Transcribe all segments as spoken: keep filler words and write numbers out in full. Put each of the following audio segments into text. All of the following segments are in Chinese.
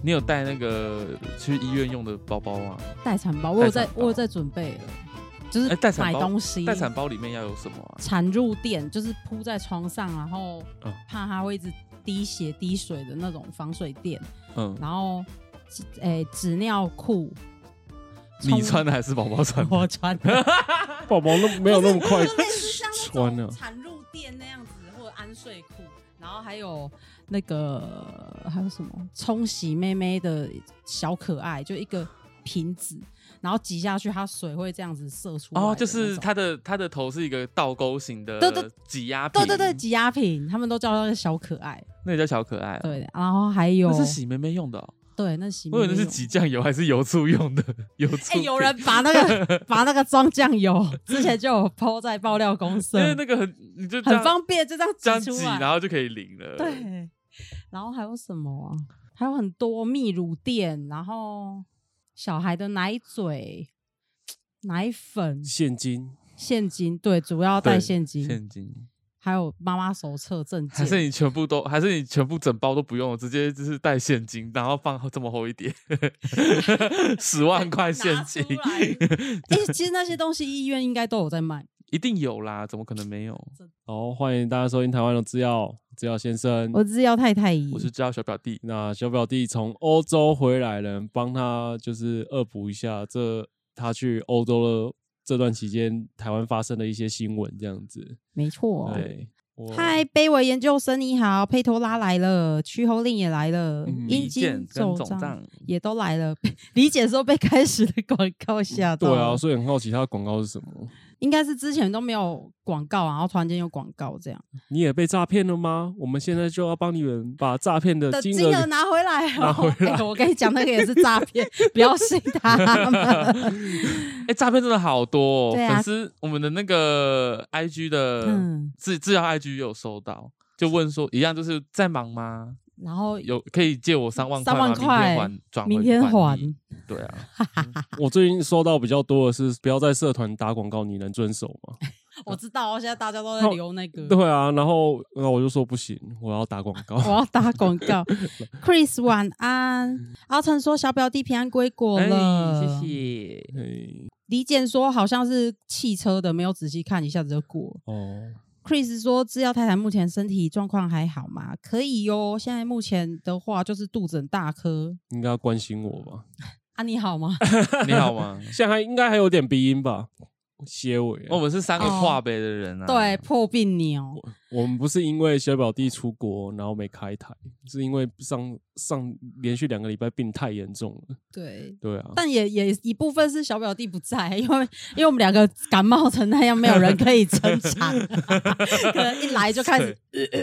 你有带那个去医院用的包包吗？ 待产包，我有在，我有在准备了，就是买东西。 待产包里面要有什么啊？ 产褥垫，就是铺在床上，然后怕它会一直滴血滴水的那种防水垫。嗯，然后诶纸尿裤。 你穿的还是宝宝穿的？ 我穿的， 宝宝都没有那么快穿了。产褥垫那样子，或者安睡裤，然后还有那个还有什么冲洗妹妹的小可爱，就一个瓶子，然后挤下去，它水会这样子射出来。哦， 就是它的它的头是一个倒钩型的挤压瓶， 对对对，挤压瓶，他们都叫那个小可爱， 那个叫小可爱、哦。 对，然后还有那是洗妹妹用的、哦。 对，那洗面。 我以为那是挤酱油还是油醋用的油醋。 哎、欸，有人把那个把那个装酱油，之前就有 po 在爆料公社， 因为那个很你就很方便，就这样挤出来， 这样挤然后就可以淋了。 对，然后还有什么啊？还有很多泌乳垫，然后小孩的奶嘴、奶粉、 现金、 现金，对，主要带现金， 现金。 还有妈妈手册、证件， 还是你全部都，还是你全部整包都不用，直接就是带现金，然后放这么厚一叠，十万块现金。 哎、欸，其实那些东西医院应该都有在卖， 一定有啦，怎么可能没有？ 好，欢迎大家收听台湾的制药制药先生， 我制药太太， 我是制药小表弟。 那小表弟从欧洲回来了，帮他就是恶补一下这他去欧洲的。这段期间，台湾发生的一些新闻，这样子， 没错。 对， 嗨，卑微研究生你好，佩托拉来了，屈侯令也来了，阴茎总账也都来了。理解说被开始的广告吓到， 对啊，所以很好奇他的广告是什么。 应该是之前都没有广告，然后突然间有广告这样。 你也被诈骗了吗？我们现在就要帮你们把诈骗的金额拿回来、哦。 拿回来、 欸，我跟你讲，那个也是诈骗，不要信他们。 哎、欸，诈骗真的好多、哦， 啊、 粉丝我们的那个 I G 的自自然 I G 有收到，就问说一样就是在忙吗？ 然后有可以借我三万块吗？ 三万块， 明天还，对啊。 我最近收到比较多的是，不要在社团打广告，你能遵守吗？ 我知道，现在大家都在留那个。 对啊，然后然后我就说不行，我要打广告， 我要打广告。Chris 晚安，阿成说小表弟平安归国了， 欸、谢谢。 李简说好像是汽车的，没有仔细看，一下子就过哦。Chris 说制药太太目前身体状况还好吗？可以哟，现在目前的话就是肚子很大颗， 应该要关心我吧？ 啊，你好吗？ 你好吗？ 现在还应该还有点鼻音吧？结尾、啊， 我们是三个跨北的人啊， 哦、对，破病鸟。 我, 我们不是因为小表弟出国然后没开台，是因为上上连续两个礼拜病太严重了。 对对啊， 但也也一部分是小表弟不在，因为因为我们两个感冒成那样，没有人可以撑场，可能一来就开始，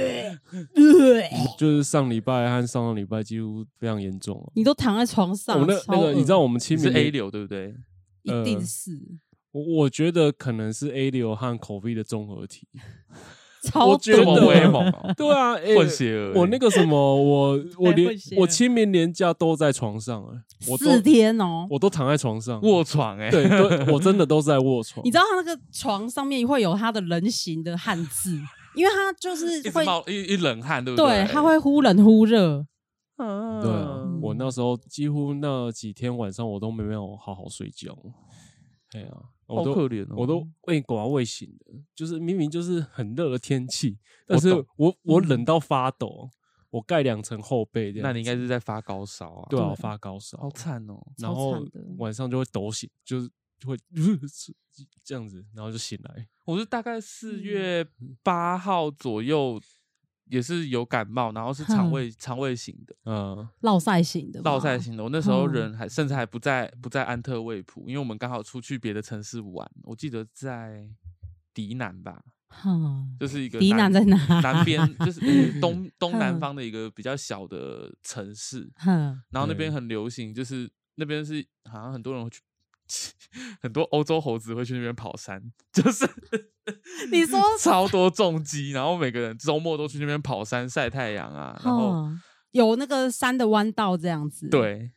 就是上礼拜和上上礼拜几乎非常严重、啊。 你都躺在床上， 我那那个你知道我们清明是 A 流对不对？ 一定是。 呃我我觉得可能是 A 流和 COVID 的综合体， 超这么威猛、哦， 对啊，欸、 混血儿。 我那个什么，我我连我清明连假都在床上啊，我四天哦， 我都躺在床上卧床哎、欸， 对对，我真的都在卧床。 你知道他那个床上面会有他的人形的汉字，因为他就是会一一冷汗，对不对？ 对，他会忽冷忽热。 嗯，对啊，我那时候几乎那几天晚上我都没有好好睡觉。对啊，我都好可怜哦， 我都喂狗啊喂醒的，就是明明就是很热的天气，但是我我, 我冷到发抖，我盖两层厚被这样。 那你应该是在发高烧啊？ 对啊，发高烧， 好惨哦。 然后晚上就会抖醒，就是会这样子，然后就醒来。 我是大概四月八号左右。也是有感冒，然后是肠胃肠胃型的， 嗯， 落塞型的， 落塞型的。我那时候人还、嗯、甚至还不在不在安特卫普，因为我们刚好出去别的城市玩。我记得在迪南吧，嗯、就是一个迪南在哪？ 南边就是、呃、东东南方的一个比较小的城市，嗯、然后那边很流行，就是那边是好像很多人会去。很多欧洲猴子会去那边跑山，就是你说超多重机，然后每个人周末都去那边跑山晒太阳啊，然后、 嗯、有那个山的弯道这样子。 对，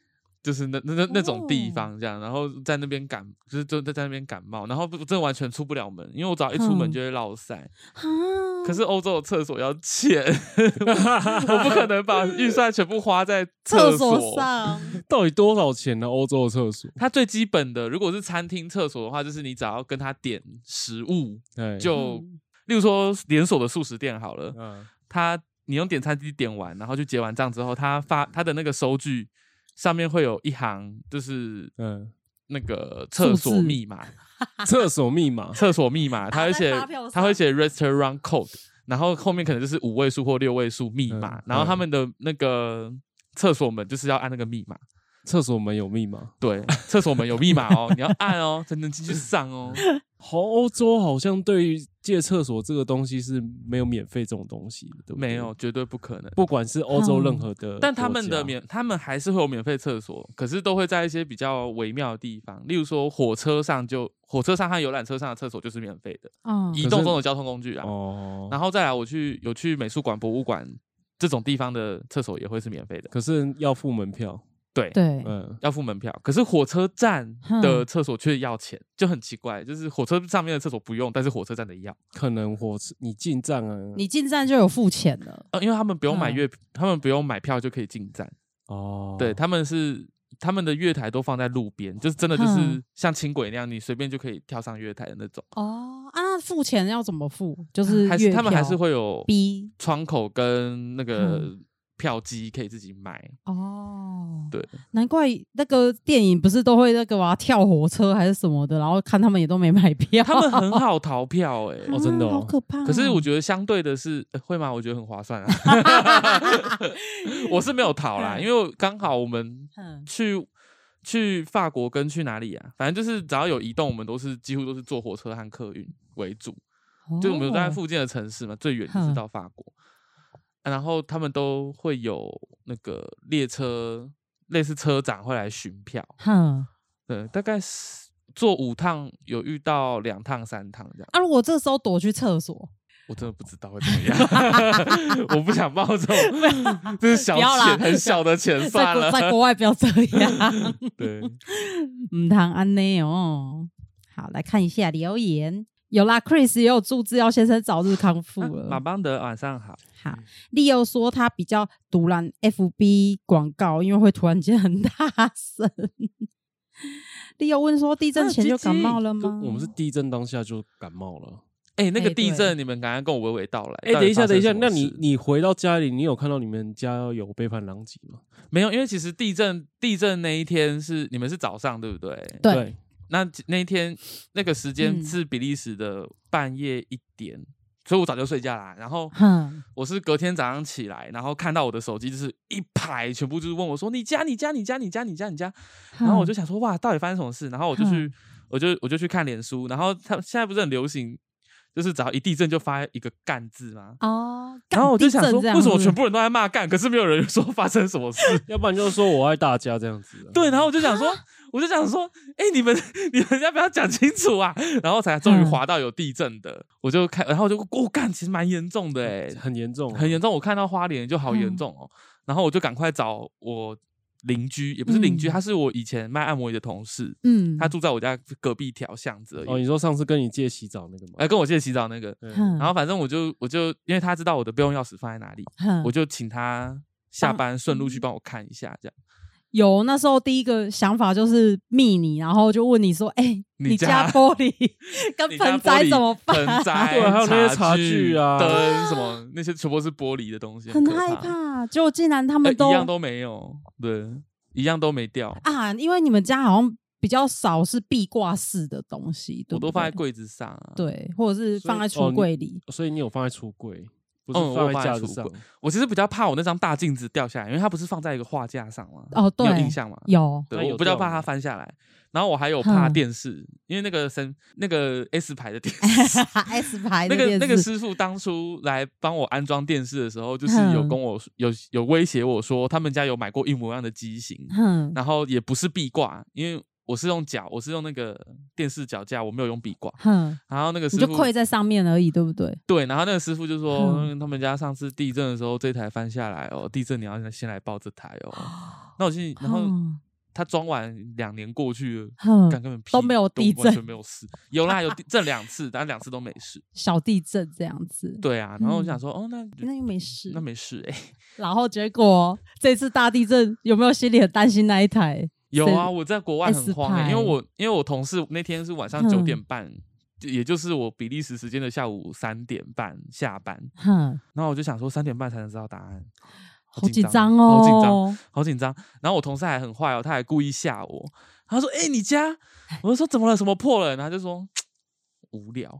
就是那那那种地方这样，然后在那边感就是就在那边感冒，然后真的完全出不了门，因为我只要一出门就会落塞。可是欧洲的厕所要钱，我不可能把预算全部花在厕所上。 到底多少钱呢？欧洲的厕所， 它最基本的，如果是餐厅厕所的话，就是你只要跟他点食物，就、嗯、例如说连锁的速食店好了，嗯、他你用点餐机点完，然后去结完账之后，他发他的那个收据。上面会有一行，就是嗯，那个厕所密码， 厕所密码， 厕所密码，他会写，他会写 restaurant code， 然后后面可能就是五位数或六位数密码，嗯、然后他们的那个厕所门就是要按那个密码， 厕所门有密码， 对，厕所门有密码哦，你要按哦才能进去上哦。 好，欧洲好像对于借厕所这个东西是没有免费这种东西的，对不对？ 没有，绝对不可能。 不管是欧洲任何的、嗯， 但他们的免，他们还是会有免费厕所，可是都会在一些比较微妙的地方，例如说火车上就火车上和游览车上的厕所就是免费的，嗯，移动中的交通工具啊。哦，然后再来我去有去美术馆、博物馆这种地方的厕所也会是免费的， 可是要付门票。 对对， 嗯，要付门票。可是火车站的厕所却要钱，就很奇怪。就是火车上面的厕所不用，但是火车站的要。 可能火车你进站啊， 你进站就有付钱了。 呃，因为他们不用买月，嗯、他们不用买票就可以进站。哦，对，他们是他们的月台都放在路边，就是真的就是像轻轨那样，你随便就可以跳上月台的那种。 哦，啊，那付钱要怎么付？就是还是他们还是会有窗口跟那个。嗯票机可以自己买哦，对， 难怪那个电影不是都会那个嘛跳火车还是什么的，然后看他们也都没买票， 他们很好逃票哎、欸哦，真的、哦、 好可怕、哦。 可是我觉得相对的是、欸、会吗？我觉得很划算啊，我是没有逃啦，因为刚好我们去去法国跟去哪里啊，反正就是只要有移动，我们都是几乎都是坐火车和客运为主，哦、就我们在附近的城市嘛，最远就是到法国。然后他们都会有那个列车，类似车长会来巡票，哼，对，大概是坐五趟，有遇到两趟、三趟这样。 啊，如果这时候躲去厕所， 我真的不知道会怎么样，我不想冒这种，这是小钱，很小的钱算了， 在, 在国外不要这样， 对， 唔通安尼哦。好，来看一下留言。有啦 ，Chris 也有祝制药先生早日康复了。 啊、马邦德晚上好。 好 ，Leo 说他比较毒烂 F B 广告，因为会突然间很大声。Leo 问说，地震前就感冒了吗？ 我们是地震当下就感冒了。 哎、欸，那个地震你们刚刚跟我娓娓道来。 哎、欸，等一下，等一下，那你你回到家里，你有看到你们家有被判狼藉吗？ 没有，因为其实地震地震那一天是你们是早上对不对？ 对。对那那一天那个时间是比利时的半夜一点、嗯，所以我早就睡觉啦。然后我是隔天早上起来，然后看到我的手机就是一排全部就是问我说你家你家你家你家你家你家，然后我就想说哇，到底发生什么事？然后我就去我就我就去看脸书，然后他现在不是很流行。就是只要一地震就发一个干字嘛，哦，然后我就想说，为什么全部人都在骂干，可是没有人说发生什么事？ 要不然就是说我爱大家这样子、啊。 对，然后我就想说，我就想说，哎、欸，你们你们要不要讲清楚啊？然后才终于滑到有地震的，嗯、我就看，然后我就哦干，其实蛮严重的哎、欸， 很严重、啊， 很严重。我看到花莲就好严重哦、喔嗯，然后我就赶快找我。邻居也不是邻居、嗯，他是我以前卖按摩椅的同事，嗯，他住在我家隔壁条巷子而已。 哦，你说上次跟你借洗澡那个吗？ 哎、欸，跟我借洗澡那个，然后反正我就我就因为他知道我的备用钥匙放在哪里，我就请他下班顺路去帮我看一下，这样。 有那时候第一个想法就是密你，然后就问你说：“哎、欸，你家玻璃跟盆栽怎么办？” 盆栽对，还有那些茶具啊、 灯什么那些，全部是玻璃的东西， 很害怕。结果竟然他们都、 欸、一样都没有，对，一样都没掉啊！因为你们家好像比较少是壁挂式的东西，对不对？ 我都放在柜子上、啊， 对，或者是放在橱柜里、 哦。所以你有放在橱柜？不是放在架子上、嗯、 我, 我其实比较怕我那张大镜子掉下来，因为它不是放在一个画架上吗？ 哦，对， 你有印象吗？ 有， 对，我比较怕它翻下来。然后我还有怕电视，因为那个神那个 S 牌的电视 ，S 牌的那个那个师傅当初来帮我安装电视的时候，就是有跟我有有威胁我说，他们家有买过一模一样的机型，然后也不是壁挂，因为。我是用脚，我是用那个电视脚架，我没有用壁挂。嗯，然后那个师傅你就跪在上面而已，对不对？ 对，然后那个师傅就说、嗯，他们家上次地震的时候，这台翻下来哦，地震你要先来抱这台哦。那我心里，然后、嗯、 他装完两年过去了，根本都没有地震， 完全没有事。有啦，有地震两次，但两次都没事。 小地震这样子。 对啊，然后我想说，嗯、哦，那那又没事， 那没事哎、欸。 然后结果这次大地震有没有心里很担心那一台？ 有啊，我在国外很慌哎、欸，因为我因为我同事那天是晚上九点半。嗯也就是我比利时时间的下午三点半下班，然后我就想说三点半才能知道答案， 好紧张哦， 好紧张，好紧张。然后我同事还很坏哦，他还故意吓我，他说：“哎、欸，你家？”我就说：“怎么了？什么破了？”然后他就说：“无聊。”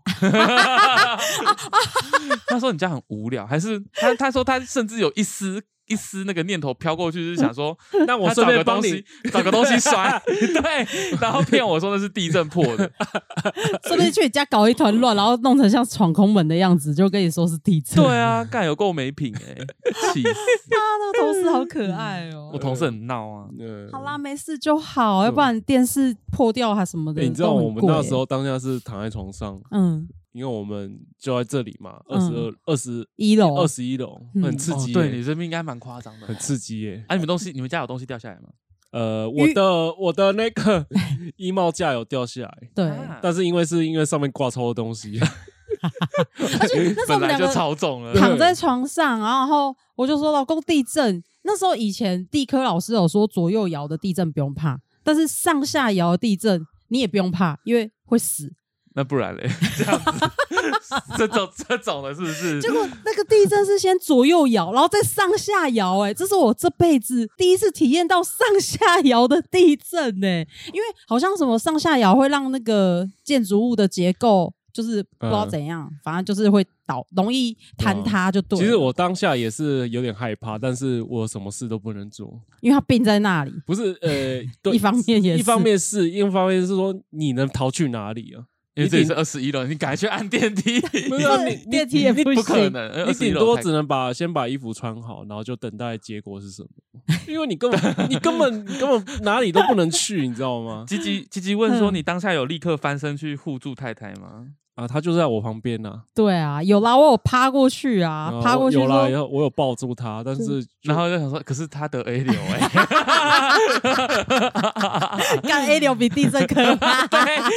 他说：“你家很无聊，还是他？”他说他甚至有一丝。一丝那个念头飘过去，就是想说， 那我顺便帮你找个东西摔，对，然后骗我说那是地震破的， 顺便去你家搞一团乱，然后弄成像闯空门的样子，就跟你说是地震。 对啊，干有够没品哎、欸，气死！ 啊，那个同事好可爱哦、喔， 我同事很闹啊。 好啦，没事就好，要不然电视破掉还什么的、欸。 你知道我们那时候当下是躺在床上，嗯。因为我们就在这里嘛，二十二、二十一楼、 二十一楼，很刺激、欸哦。对，你这边应该蛮夸张的、哦， 很刺激耶、欸。 啊，你们东西，你们家有东西掉下来吗？ 呃，我的我的那个衣帽架有掉下来， 对， 但是因为是因为上面挂超多东西， 而且那时候我们两个就超重了， 躺在床上，然后我就说老公地震。那时候以前地科老师有说左右摇的地震不用怕，但是上下摇的地震你也不用怕，因为会死。 那不然嘞？这样子，这种这种的是不是？ 结果那个地震是先左右摇，然后再上下摇、欸，哎，这是我这辈子第一次体验到上下摇的地震、欸，哎，因为好像什么上下摇会让那个建筑物的结构就是不知道怎样，嗯、反正就是会倒，容易坍塌就对了、嗯。 其实我当下也是有点害怕，但是我什么事都不能做， 因为它并在那里。 不是呃，对一方面也是， 一方面是，一方面是说你能逃去哪里啊？ 因为这里是二十一楼，你赶快去按电梯。 不是、啊、你电梯也不行， 不可能。 你顶多只能把先把衣服穿好，然后就等待结果是什么。因为你根本你根本你根本哪里都不能去，你知道吗？ 吉吉吉吉问说：“你当下有立刻翻身去护住太太吗？” 啊，他就在我旁边呐、啊。 对啊，有啦，我有趴过去啊，啊趴过去有啦，我有抱住他，但是然后就想说，可是他得 A 流哎、欸， 干 A 流比地震可怕。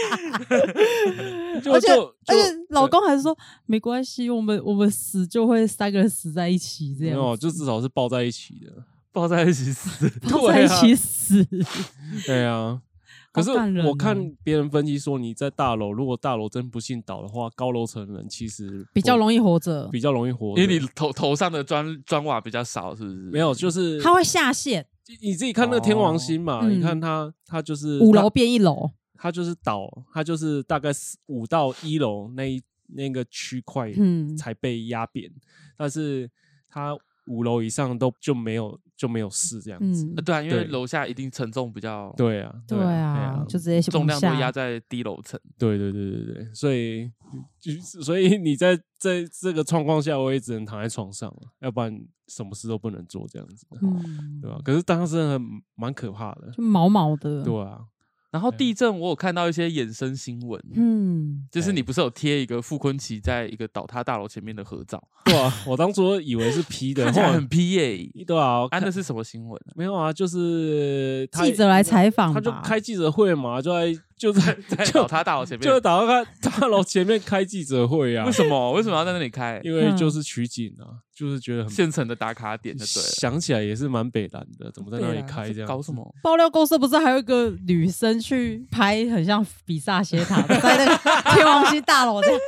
而且而且老公还说没关系，我们我们死就会三个人死在一起这样。 没有，就至少是抱在一起的， 抱在一起死， 抱在一起死。 对啊。可是我看别人分析说，你在大楼，如果大楼真不幸倒的话，高楼层人其实比较容易活着， 比较容易活着， 因为你头头上的砖砖瓦比较少，是不是？ 没有，就是它会下陷。 你自己看那个天王星嘛，哦、你看它，它就是五楼变一楼， 它就是倒，它就是大概五到一楼那一那个区块才被压扁，嗯、但是它五楼以上都就没有。就没有事这样子， 嗯、对啊，因为楼下一定承重比较， 对啊， 对啊，对啊就直接重量都压在低楼层， 对对对对对，所以所以你在在这个状况下，我也只能躺在床上了，要不然什么事都不能做这样子，嗯、对吧？可是当时真的蛮可怕的， 就毛毛的， 对啊。 然后地震，我有看到一些衍生新闻，嗯，就是你不是有贴一个傅昆萁在一个倒塌大楼前面的合照？ 对啊，我当初以为是 P 的， 看起来很 P 耶、欸， 对啊， 啊，那是什么新闻、啊？ 没有啊，就是记者来采访， 他就开记者会嘛，就在就在在倒塌大楼前面， 就在倒塌大楼前面开记者会啊？ 为什么？为什么要在那里开？ 因为就是取景啊，就是觉得很现成的打卡点就对了。 想起来也是蛮北蓝的，怎么在那里开这样？ 搞什么？ 爆料公司不是还有一个女生去拍？很像比萨斜塔，在那个天王星大楼这样。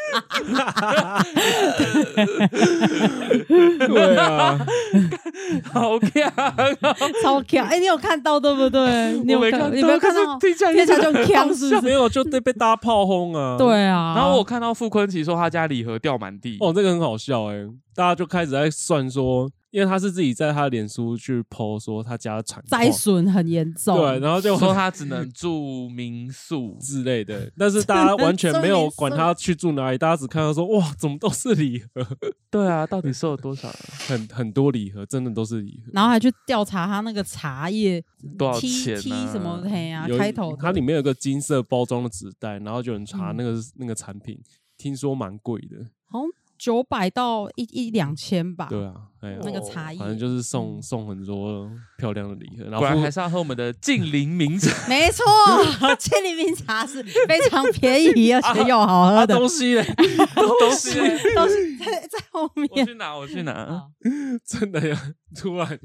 对啊， 好强、喔， 超强！哎、欸，你有看到对不对？你有看到？你没有看到？ 听起来听起来就很强，是不是？ 没有，就被被大炮轰啊！ 对啊。 然后我看到傅昆萁说他家礼盒掉满地， 哦，这个很好笑哎、欸，大家就开始在算说。因为他是自己在他的脸书去 po 说他家的产灾损很严重， 对，然后就说他只能住民宿之类的，但是大家完全没有管他去住哪里，大家只看到说哇，怎么都是礼盒？ 对啊，到底收了多少？ 很很多礼盒，真的都是礼盒。 然后还去调查他那个茶叶多少钱、啊、 T 什么黑啊，开头它里面有个金色包装的纸袋，然后就有人查那个、嗯、那个产品，听说蛮贵的。 好像九百到一一两千吧。 对啊，哎呀， 那个差异， 反正就是送、嗯、送很多漂亮的礼盒，然后果然还是要喝我们的净零名茶。 没错，净零名茶是非常便宜而且又好喝的、 啊、东西嘞， 东西东西在在后面。 我去拿，我去拿。 真的呀，突然。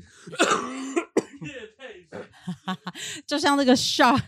就像那个 shock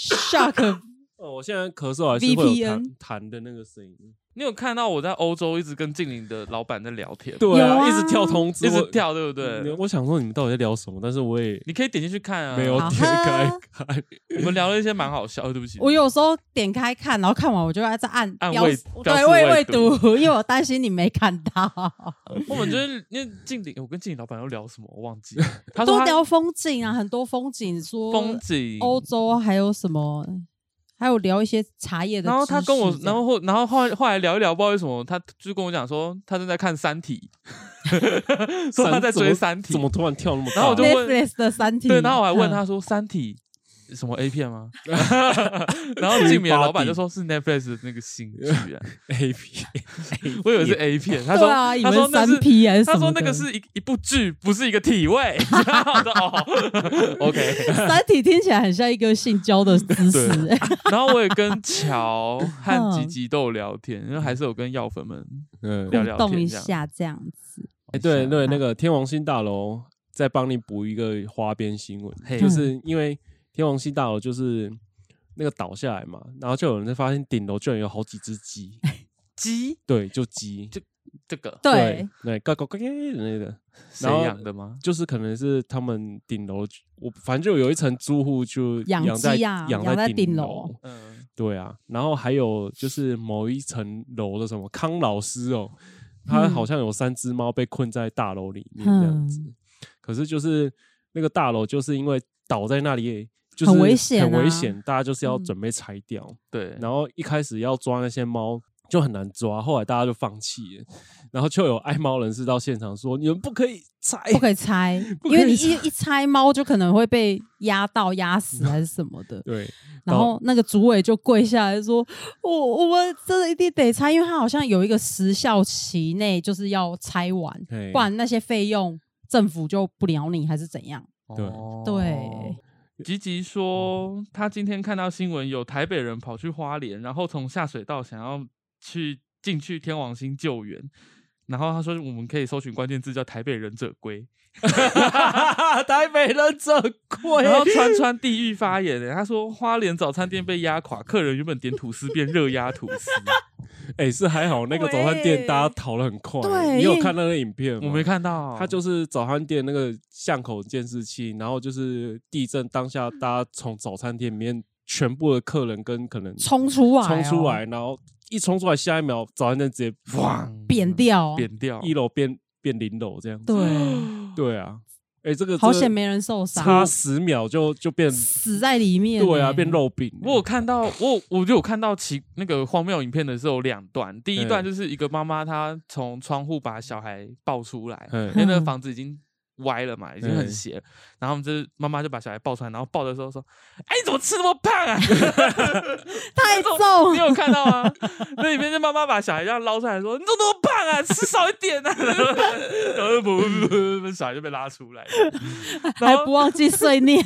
shock 哦，我现在咳嗽还是会有弹弹的那个声音。 你有看到我在欧洲一直跟静玲的老板在聊天？ 对啊，一直跳通知， 一直跳，对不对？ 我想说你们到底在聊什么，但是我也你可以点进去看啊， 没有点开看。 我们聊了一些蛮好笑的，对不起。 我有时候点开看，然后看完我就在按按未对未未读，因为我担心你没看到。 我们就是因为静玲，我跟静玲老板要聊什么，我忘记了。他说多聊风景啊，很多风景，说风景， 欧洲还有什么。还有聊一些茶叶的， 然后他跟我，然后后然后后来后来聊一聊，不知道为什么，他就跟我讲说，他正在看《三体》，说他在追《三体》， 怎么突然跳那么大？ 然后我就问 Netflix 的《三体》， 对，然后我还问他说，《三体》什么 A 片吗？然后静美的老板就说是 Netflix 的那个新剧啊 ，A 片， 我以为是 A 片，他说、 啊、 他说那是三 P 还是什么？ 他说那个是一一部剧，不是一个体位。我说哦 ，OK， 三体听起来很像一个性交的姿势。 然后我也跟乔和吉吉都有聊天，因为还是有跟药粉们聊聊天， 互动一下这样子。 哎、欸，对对，那个天王星大楼再帮你补一个花边新闻， 嗯、 就是因为天王星大楼就是那个倒下来嘛，然后就有人在发现顶楼居然有好几只鸡， 鸡， 对，就鸡， 就这个， 对对，嘎嘎嘎的那个， 谁养的吗？ 就是可能是他们顶楼，我反正就有一层租户就养在鸡啊， 养在顶楼， 嗯，对啊，然后还有就是某一层楼的什么康老师哦。他好像有三只猫被困在大楼里面这样子，嗯、可是就是那个大楼就是因为倒在那里，就是很危险、啊， 很危险，大家就是要准备拆掉。嗯、 对， 然后一开始要抓那些猫就很难抓，后来大家就放弃了。然后就有爱猫人士到现场说：“你们不可以拆， 不可以拆，因为你一一拆猫就可能会被压到、压死还是什么的。” 对。 然后那个主委就跪下来说：“我我们真的一定得拆，因为他好像有一个时效期内就是要拆完，不然那些费用政府就不鸟你，还是怎样？” 对对。 吉吉说，他今天看到新闻，有台北人跑去花莲，然后从下水道想要去进去天王星救援。然后他说，我们可以搜寻关键字叫台北忍者龟。 台北忍者龟， 然后川川地狱发言的，他说花莲早餐店被压垮，客人原本点吐司变热压吐司。 哎、欸，是还好那个早餐店大家逃得很快。 对， 你有看那个影片吗？ 我没看到。 他就是早餐店那个巷口监视器，然后就是地震当下，大家从早餐店里面全部的客人跟可能冲出来、哦， 冲出来，然后一冲出来，下一秒早餐店直接哇扁掉， 扁掉， 一楼变变零楼这样子。 对， 对啊。哎、欸，这个好险没人受伤， 差十秒就就变死在里面。 对啊，变肉饼。 我有看到，我我就有看到其那个荒谬影片的时候有两段，第一段就是一个妈妈她从窗户把小孩抱出来，因为那个房子已经歪了嘛，已经很斜了。然后就是妈妈就把小孩抱出来，然后抱的时候说：“哎，你怎么吃那么胖啊？ 太重！” 你有看到吗？那里面就妈妈把小孩这样捞出来说：“你怎么那么胖啊？吃少一点啊！”然后不不不不，小孩就被拉出来， 还不忘记碎念。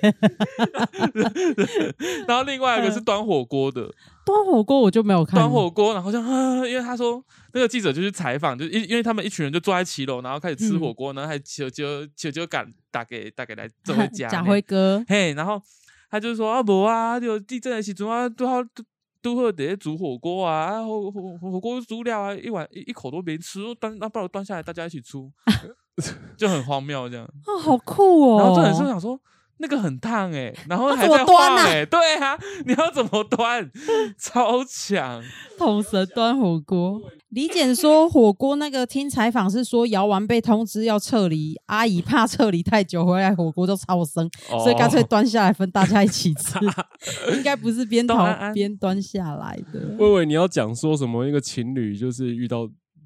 然后另外一个是端火锅的。 端火锅我就没有看。 端火锅，然后像，因为他说那个记者就去采访，就因因为他们一群人就坐在骑楼，然后开始吃火锅，嗯、然后还求求求求赶打给打给来这位家贾辉哥， 嘿，然后他就说啊，无啊，有地震的时阵啊，都好都会得煮火锅啊，火火火锅煮料啊，一碗一一口都没吃，端那不然端下来大家一起出，就很荒谬这样。 哦，好酷哦！ 然后重点是想说。那个很烫哎、欸，然后还在晃哎、欸，对啊，你要怎么端？超强！ 统神端火锅，李简说火锅那个听采访是说摇完被通知要撤离，阿姨怕撤离太久回来火锅就超生，哦、所以干脆端下来分大家一起吃。应该不是边逃边端下来的。 我以为你要讲说什么一个情侣就是遇到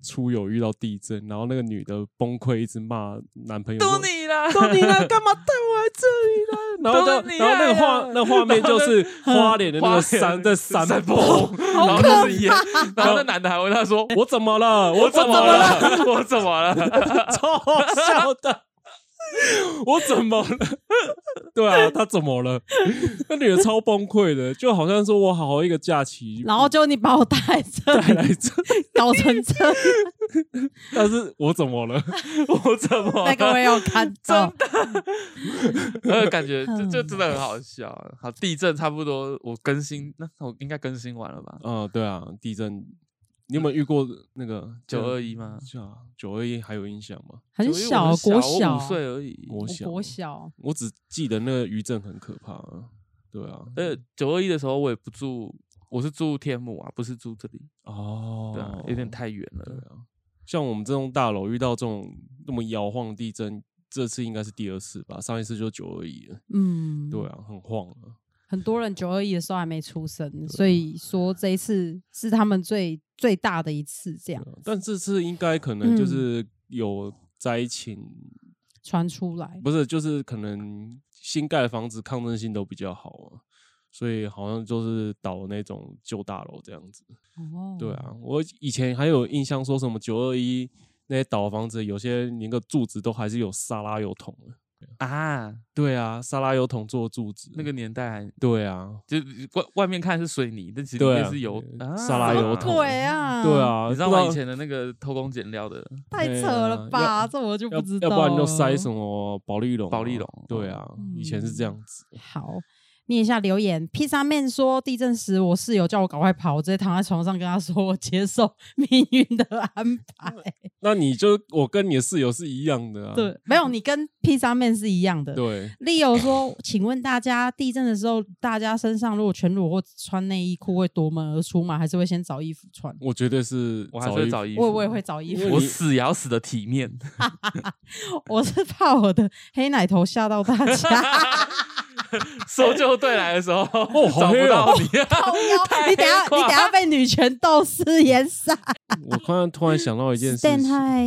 出游遇到地震，然后那个女的崩溃，一直骂男朋友都你啦， 都你啦，干嘛带我来这里啦？然后就然后那个画那画面就是花莲的那个山在山崩， 然后就是烟，然后那男的还问他说：“ 我怎么了？我怎么了？我怎么了？” 超好笑的。我怎么了？对啊，他怎么了？那女的超崩溃的，就好像说我好好一个假期， 然后就你把我带这带来这， 搞成这样， 但是我怎么了？我怎么了？ 那个我也有看到， 真的，感觉这这真的很好笑。好，地震差不多，我更新，那我应该更新完了吧？ 嗯，对啊，地震。你有没有遇过那个九二一吗？ 九二一还有印象吗？ 很小，国小， 五岁而已。 国小， 国小， 我只记得那个余震很可怕啊。对啊， 呃，九二一的时候我也不住，我是住天母啊，不是住这里。 哦， 对啊，有点太远了。 对啊，像我们这栋大楼遇到这种那么摇晃的地震，这次应该是第二次吧？上一次就九二一了。嗯，对啊，很晃了。 很多人九二一的时候还没出生，所以说这一次是他们最最大的一次这样。 但这次应该可能就是有灾情传出来， 不是，就是可能新盖的房子抗震性都比较好啊，所以好像就是倒那种旧大楼这样子。哦，对啊，我以前还有印象说什么九二一那些倒房子，有些连个柱子都还是有沙拉油桶的。 啊， 对啊，沙拉油桶做柱子， 那个年代还对啊， 就外外面看是水泥，但其实里面是油、 啊啊、沙拉油桶。 对啊， 对啊， 你知道吗？以前的那个偷工减料的， 太扯了吧？啊、这我就不知道。 要不然就塞什么保丽龙、 保丽龙。 对啊、嗯，以前是这样子。 好。念一下留言，披萨面说地震时我室友叫我赶快跑，我直接躺在床上跟他说我接受命运的安排。 那你就我跟你的室友是一样的啊？ 对，没有，你跟披萨面是一样的。 对 ，Leo 说，请问大家地震的时候，大家身上如果全裸或穿内衣裤会夺门而出吗？还是会先找衣服穿？ 我绝对是， 我还是会找衣服， 我我也会找衣服， 我死也要死的体面。 我是怕我的黑奶头吓到大家。 搜救队来的时候， 哦， 找不到你， 你等下你等下被女权斗士淹杀。 我刚刚突然想到一件事情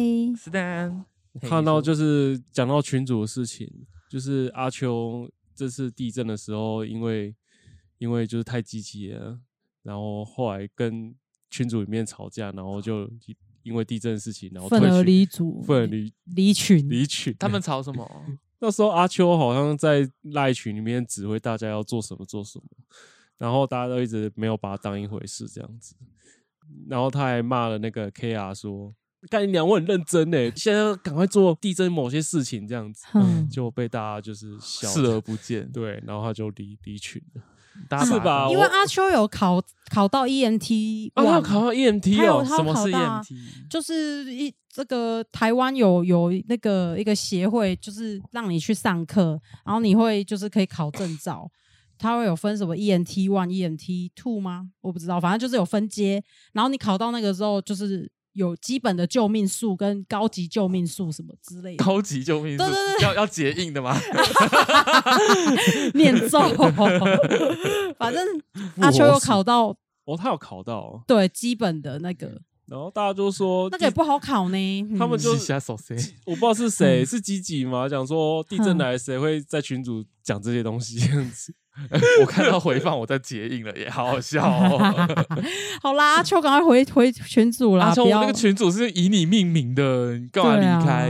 ，Stan， 看到就是讲到群组的事情，就是阿秋这次地震的时候，因为因为就是太积极了，然后后来跟群组里面吵架，然后就因为地震的事情，然后愤而离组， 愤而离离群， 离群。 他们吵什么？ 那时候阿秋好像在赖群里面指挥大家要做什么做什么，然后大家都一直没有把它当一回事这样子，然后他还骂了那个 K R 说：“干你娘，我很认真哎，现在要赶快做地震某些事情这样子。嗯”就被大家就是笑视而不见， 对，然后他就离离群了。 是吧？因为阿秋有考考到 E M T， 啊，他考到 E M T 哦， 什么是 E M T？ 就是一这个台湾有有那个一个协会，就是让你去上课，然后你会就是可以考证照，它会有分什么 E M T 一、E M T 二 吗？我不知道，反正就是有分阶，然后你考到那个之后，就是有基本的救命术跟高级救命术什么之类的。 高级救命术， 对对对， 要要结印的吗？ 念咒，反正阿秋有考到哦，他有考到， 对基本的那个。 然后大家就说那个也不好考呢， 他们就我不知道是谁，是吉吉吗？讲说地震来谁会在群组讲这些东西这样子。 我看到回放，我在结印了耶，好好笑哦。 好啦，阿秋赶快回回群组啦。 阿秋，我那个群组是以你命名的，你干嘛离开？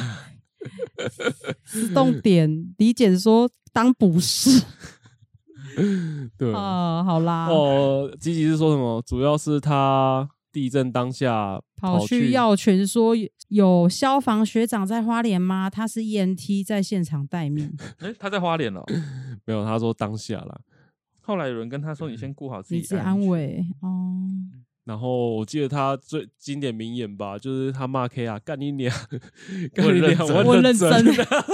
自动点理解说当补士。 对啊，好啦。 哦，吉吉是说什么？主要是他地震当下跑去药群说有消防学长在花莲吗？他是 E M T 在现场待命。 欸、他在花莲了、哦？ 没有，他说当下啦。 后来有人跟他说：“你先顾好自己， 你自己安慰哦。” 然后我记得他最经典名言吧，就是他骂 K 啊，干你娘，干你娘， 我认真。他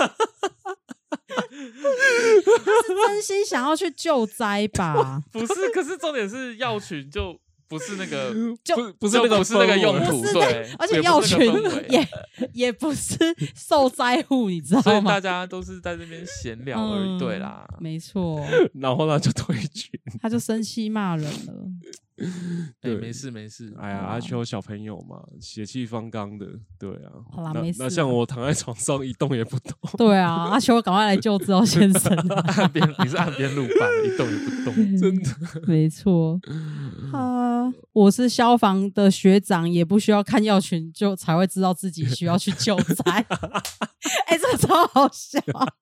是真心想要去救灾吧？ 不是，可是重点是药群就不是那个， 就不是那个不是那个用途，对， 而且药群也也不是受灾户，你知道吗？ 所以大家都是在这边闲聊而已，嗯、对啦， 没错。 然后他就退群， 他就生气骂人了。 对，没事没事。 哎呀，阿秋小朋友嘛，血气方刚的，对啊。 好啦，没事。 那像我躺在床上一动也不动。 对啊，阿秋赶快来救知道先生。 岸边你是岸边路伴，一动也不动， 真的。 没错。啊，我是消防的学长，也不需要看药群就才会知道自己需要去救灾。哎、欸，这个超好笑。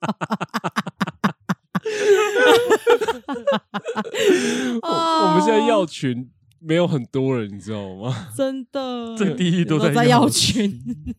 我, 我们现在药群没有很多人，你知道吗？ 真的， 这第一都在在药群。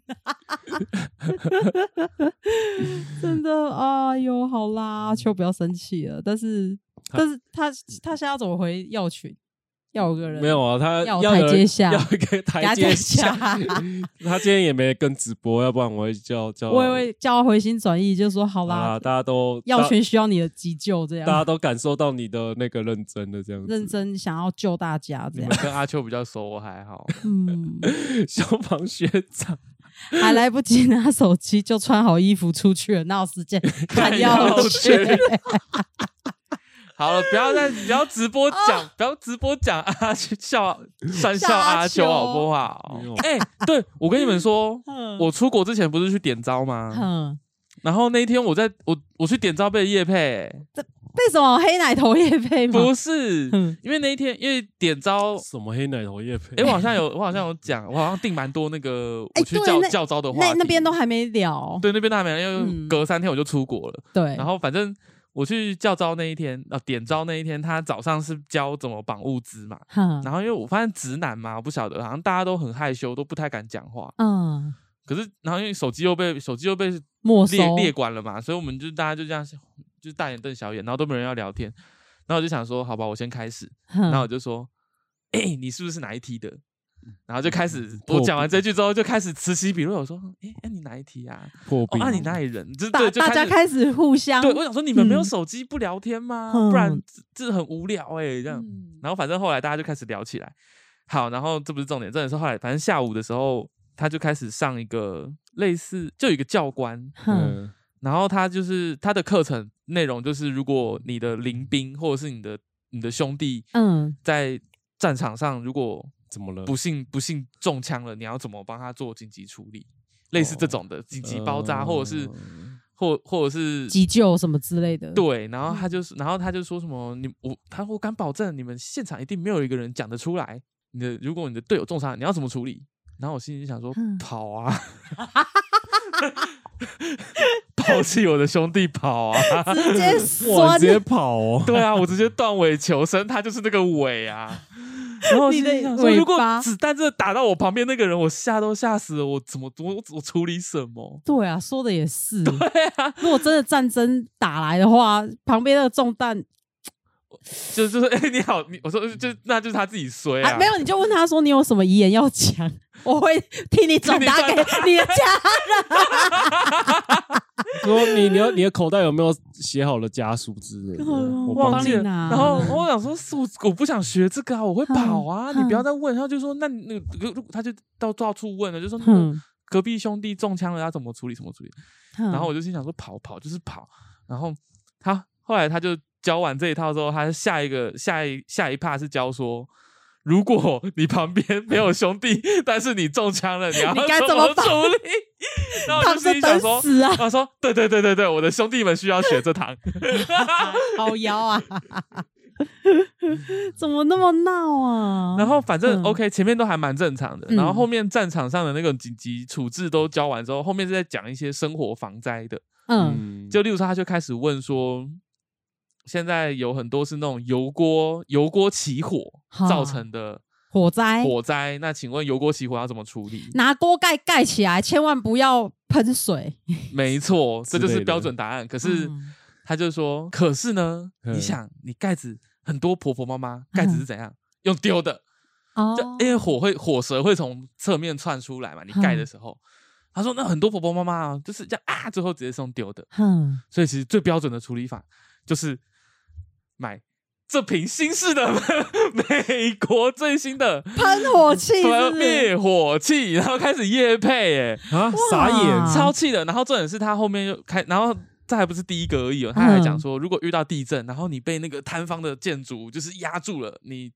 真的，哎呦，好啦，阿秋不要生气了。但是，但是他他现在要怎么回药群？要有个人没有啊，他要台阶下， 要一个台阶下。他今天也没跟直播，要不然我会叫叫， 我也会叫他回心转意，就说好啦， 啊、大家都药群需要你的急救，这样大家都感受到你的那个认真的这样子， 认真想要救大家这样。 你们跟阿秋比较熟，我还好。 嗯， 消防学长还来不及拿手机就穿好衣服出去了，哪有时间看药群？ 好了，不要再不要直播讲，哦、不要直播讲阿秋笑酸笑阿秋好不好？哎、欸，对我跟你们说，我出国之前不是去点招吗？然后那一天我在我我去点招被业配、欸， 被什么黑奶头业配吗？ 不是，因为那一天因为点招什么黑奶头业配？ 哎、欸，我好像有我好像有讲，我好像订蛮多那个我去教、欸、教招的话题， 那那边都还没聊， 对，那边都还没聊，因为隔三天我就出国了， 对、 嗯，然后反正。我去教招那一天，呃，点招那一天，他早上是教怎么绑物资嘛，然后因为我发现直男嘛，我不晓得，好像大家都很害羞，都不太敢讲话，嗯，可是然后因为手机又被手机又被没列列管了嘛，所以我们就大家就这样，就是大眼瞪小眼，然后都没人要聊天，然后我就想说，好吧，我先开始，然后我就说，哎、欸，你是不是哪一梯的？然后就开始，我讲完这句之后就开始此起彼落。我说：“哎、欸，那、啊、你哪一题啊？破冰？哦，啊、你哪里人？就对，就大家开始互相。 对，我想说你们没有手机不聊天吗？嗯、不然这很无聊哎、欸，这样。嗯、然后反正后来大家就开始聊起来。好，然后这不是重点，重点是后来，反正下午的时候他就开始上一个类似，就有一个教官，嗯，然后他就是他的课程内容就是，如果你的邻兵或者是你的你的兄弟，嗯，在战场上如果怎么了？ 不幸不幸中枪了，你要怎么帮他做紧急处理？类似这种的紧急包扎，呃、或者是或或者是急救什么之类的。 对，然后他就然后他就说什么你我他我敢保证你们现场一定没有一个人讲得出来。你的如果你的队友中伤，你要怎么处理？然后我心里就想说，嗯、跑啊！抛弃我的兄弟跑啊！ 直接酸， 我直接跑哦！ 对啊，我直接断尾求生，他就是那个尾啊！然后我心里想说，如果子弹真的打到我旁边那个人，我吓都吓死了，我怎么我我处理什么？ 对啊，说的也是。 对啊， 如果真的战争打来的话，旁边那个中弹。 就就说哎、欸、你好，你我说就那就是他自己衰啊， 啊没有你就问他说你有什么遗言要讲，我会替你转达给你的家人。 说你你要你的口袋有没有写好了家书之类的？ 我忘记了。然后我想说，我我不想学这个啊，我会跑啊，你不要再问。然后就说那那个他就到到处问了，就说那个隔壁兄弟中枪了，要怎么处理？怎么处理？然后我就心想说跑跑就是跑。然后他后来他就。教完这一套之后，他下一个下一下一 part 是教说，如果你旁边没有兄弟，但是你中枪了，你要怎么处理？然后我就心里想说， 啊、 他说对对对对对，我的兄弟们需要学这堂。 好妖啊！怎么那么闹啊？ 然后反正 OK，、嗯、前面都还蛮正常的，然后后面战场上的那个紧急处置都教完之后，后面是在讲一些生活防灾的。嗯，就例如说，他就开始问说。现在有很多是那种油锅油锅起火造成的火灾， 火灾。那请问油锅起火要怎么处理？ 拿锅盖盖起来，千万不要喷水。 没错，这就是标准答案。可是、嗯、他就说，可是呢，你想，你盖子很多婆婆妈妈盖子是怎样、嗯、用丢的？哦，就因为火会火舌会从侧面窜出来嘛，你盖的时候。嗯他说：“那很多婆婆妈妈啊，就是这样啊，最后直接是用丢的。嗯，所以其实最标准的处理法就是买这瓶新式的美国最新的喷火器是不是， 灭火器，然后开始业配，哎啊，傻眼， 超气的。然后重点是他后面又开，然后这还不是第一个而已哦，他还讲说，如果遇到地震，然后你被那个坍方的建筑就是压住了，你。”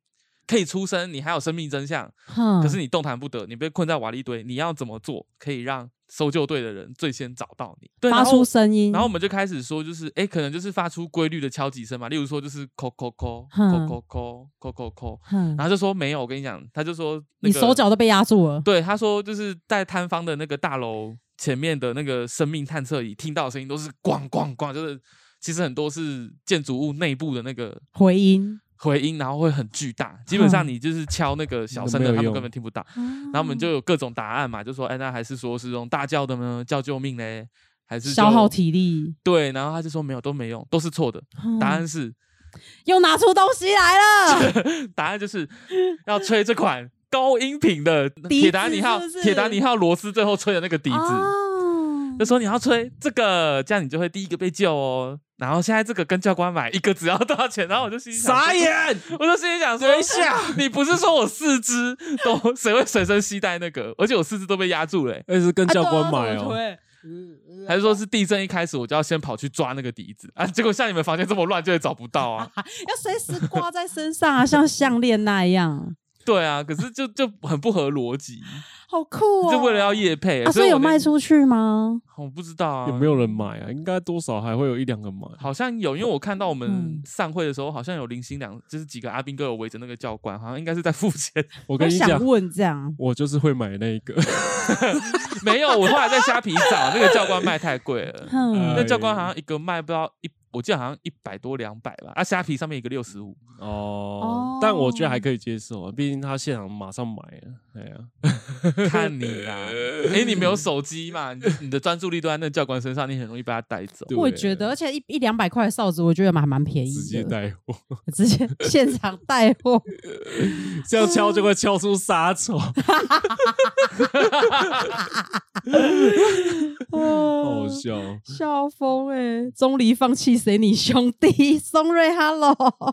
可以出声，你还有生命真相，可是你动弹不得，你被困在瓦砾堆，你要怎么做可以让搜救队的人最先找到你？对， 发出声音， 然后我们就开始说，就是哎，可能就是发出规律的敲击声嘛，例如说就是扣扣扣扣扣扣扣扣扣，然后就说没有，我跟你讲，他就说、那个、 你手脚都被压住了。 对，他说就是在摊方的那个大楼前面的那个生命探测仪听到的声音都是咣咣咣，就是其实很多是建筑物内部的那个回音。 回音，然后会很巨大，基本上你就是敲那个小声的，他们根本听不到。然后我们就有各种答案嘛，就说，哎，那还是说是用大叫的呢，叫救命嘞，还是消耗体力？对， 然后他就说没有，都没用，都是错的。答案是又拿出东西来了。 答案就是要吹这款高音频的铁达尼号，铁达尼号螺丝最后吹的那个笛子。哦、就说你要吹这个，这样你就会第一个被救哦。然后现在这个跟教官买一个只要多少钱？然后我就心里想傻眼， 我就心里想说，等一下，你不是说我四肢都谁会随身携带那个？而且我四肢都被压住了、欸， 而且是跟教官买哦、喔， 还是说是地震一开始我就要先跑去抓那个笛子啊？结果像你们房间这么乱，就会找不到啊！ 要随时挂在身上啊，像项链那样。 对啊，可是就就很不合逻辑。 好酷哦！ 就为了要业配、欸啊，所以有卖出去吗？ 我不知道啊， 有没有人买啊？应该多少还会有一两个买， 好像有，因为我看到我们散会的时候，好像有零星两，就是几个阿兵哥有围着那个教官，好像应该是在付钱。 我跟你讲， 想问这样， 我就是会买那一个。 没有，我后来在虾皮找那个教官卖太贵了，嗯、那教官好像一个卖不到一。我记得好像一百多两百吧，啊，虾皮上面一个六十五哦，但我觉得还可以接受啊，毕竟他现场马上买了，对啊， 看你啦，哎，你没有手机嘛，你, 你的专注力都在那教官身上，你很容易被他带走。 我也觉得，而且一一两百块的哨子，我觉得蛮蛮便宜的， 直接带货， 直接现场带货， 这样敲就会敲出杀手，好笑， 笑疯哎、欸！钟离放弃谁？你兄弟松瑞 ，Hello，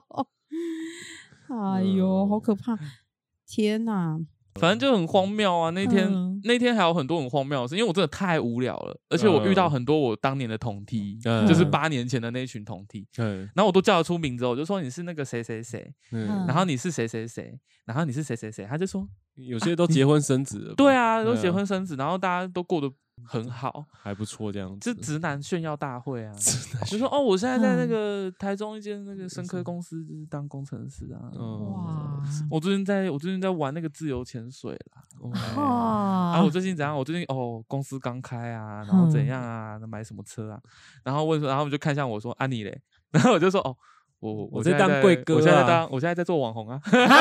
哎呦，好可怕！天哪， 反正就很荒谬啊！那天、嗯、那天还有很多很荒谬的事，因为我真的太无聊了，而且我遇到很多我当年的同梯，嗯、就是八年前的那一群同梯，嗯、然后我都叫得出名字，我就说你是那个谁谁谁，嗯、然后你是谁谁谁，然后你是谁谁谁，他就说有些都结婚生子了、啊， 对啊，都结婚生子，然后大家都过得很好， 还不错，这样子。 就直男炫耀大会啊！就说哦，我现在在那个台中一间那个生科公司，就是当工程师啊。哇！我最近在我最近在玩那个自由潜水啦。哇！啊，我最近怎样？我最近哦，公司刚开啊，然后怎样啊？买什么车啊？然后问说，然后我们就看向我说：“啊，你嘞？”然后我就说：“哦。”我我在当贵哥、啊， 我现在在当，我现在在做网红啊！他们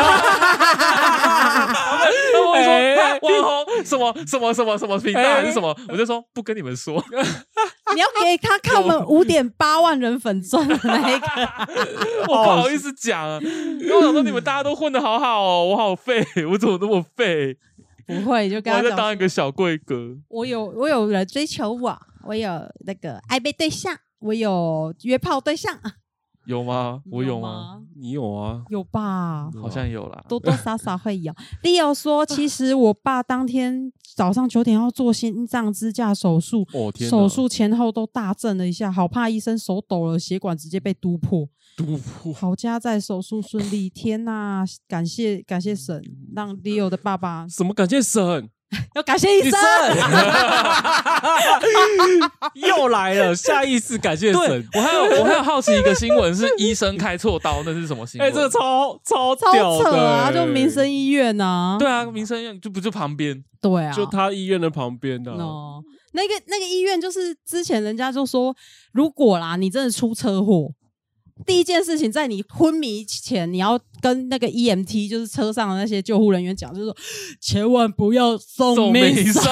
会说、欸、网红什么什么什么什么频道还是什么，欸、我就说不跟你们说。 你要给他看我们五点八万人粉钻的那一个， 我不好意思讲啊，因为我想说你们大家都混得好好哦，我好废，我怎么那么废？ 不会，就跟他我在当一个小贵哥。 我有我有人追求我，我有那个暧昧对象，我有约炮对象。 有吗？我有吗？ 你有啊？ 有吧？ 好像有啦， 多多少少会有。Leo 说，其实我爸当天早上九点要做心脏支架手术， 哦、 手术前后都大震了一下，好怕医生手抖了，血管直接被督破。 督破。 好家在手术顺利，天哪！感谢感谢神，让 Leo 的爸爸什么感谢神？ 要感谢医生， 又来了，下意识感谢神。 我还有我还有好奇一个新闻，是医生开错刀，那是什么新闻？ 哎、欸，这个超超屌的、欸、超扯啊！就民生医院啊， 对啊，民生医院就不就旁边， 对啊， 就他医院的旁边的、啊。 No, 那个那个医院就是之前人家就说，如果啦你真的出车祸。第一件事情，在你昏迷前，你要跟那个 E M T， 就是车上的那些救护人员讲，就是说，千万不要送命伤。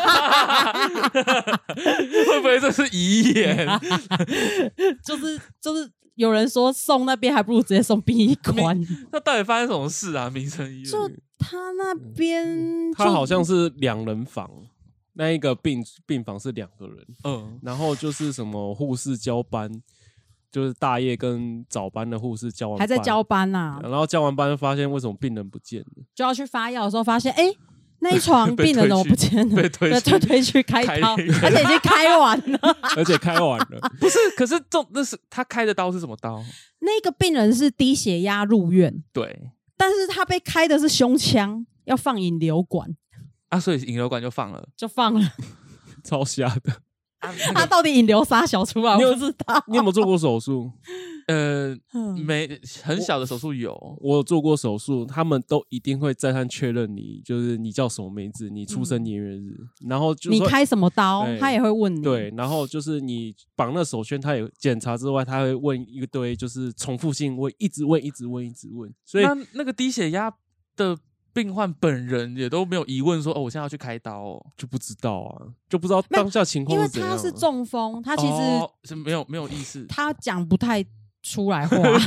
会不会这是遗言？ 就是就是，有人说送那边还不如直接送殡仪馆。 那到底发生什么事啊？民生医院？ 就他那边、嗯， 他好像是两人房，那一个病病房是两个人，嗯，然后就是什么护士交班。就是大夜跟早班的护士交完班， 还在交班呐、啊， 然后交完班发现为什么病人不见了， 就要去发药的时候发现，哎、欸，那一床病人怎么不见了？ 被推去， 被推去开刀，而且已经开完了， 而且开完了。 不是，可是这那是他开的刀是什么刀？ 那个病人是低血压入院， 对， 但是他被开的是胸腔，要放引流管啊，所以引流管就放了， 就放了， 超瞎的。 啊那個、他到底引流啥小出来？我不知道。 你有没有做过手术？ 呃，没，很小的手术有我，我有做过手术，他们都一定会再三确认你，就是你叫什么名字，你出生年月日，嗯、然后就你开什么刀，他也会问你。 对，然后就是你绑那手圈，他也检查之外，他会问一堆，就是重复性问，一直问，一直问，一直问。所以那那个低血压的病患本人也都没有疑问说，哦，我现在要去开刀哦， 就不知道啊，就不知道当下情况是怎样。 因为他是中风，他其实、 哦、是没有没有意识， 他讲不太出来话，是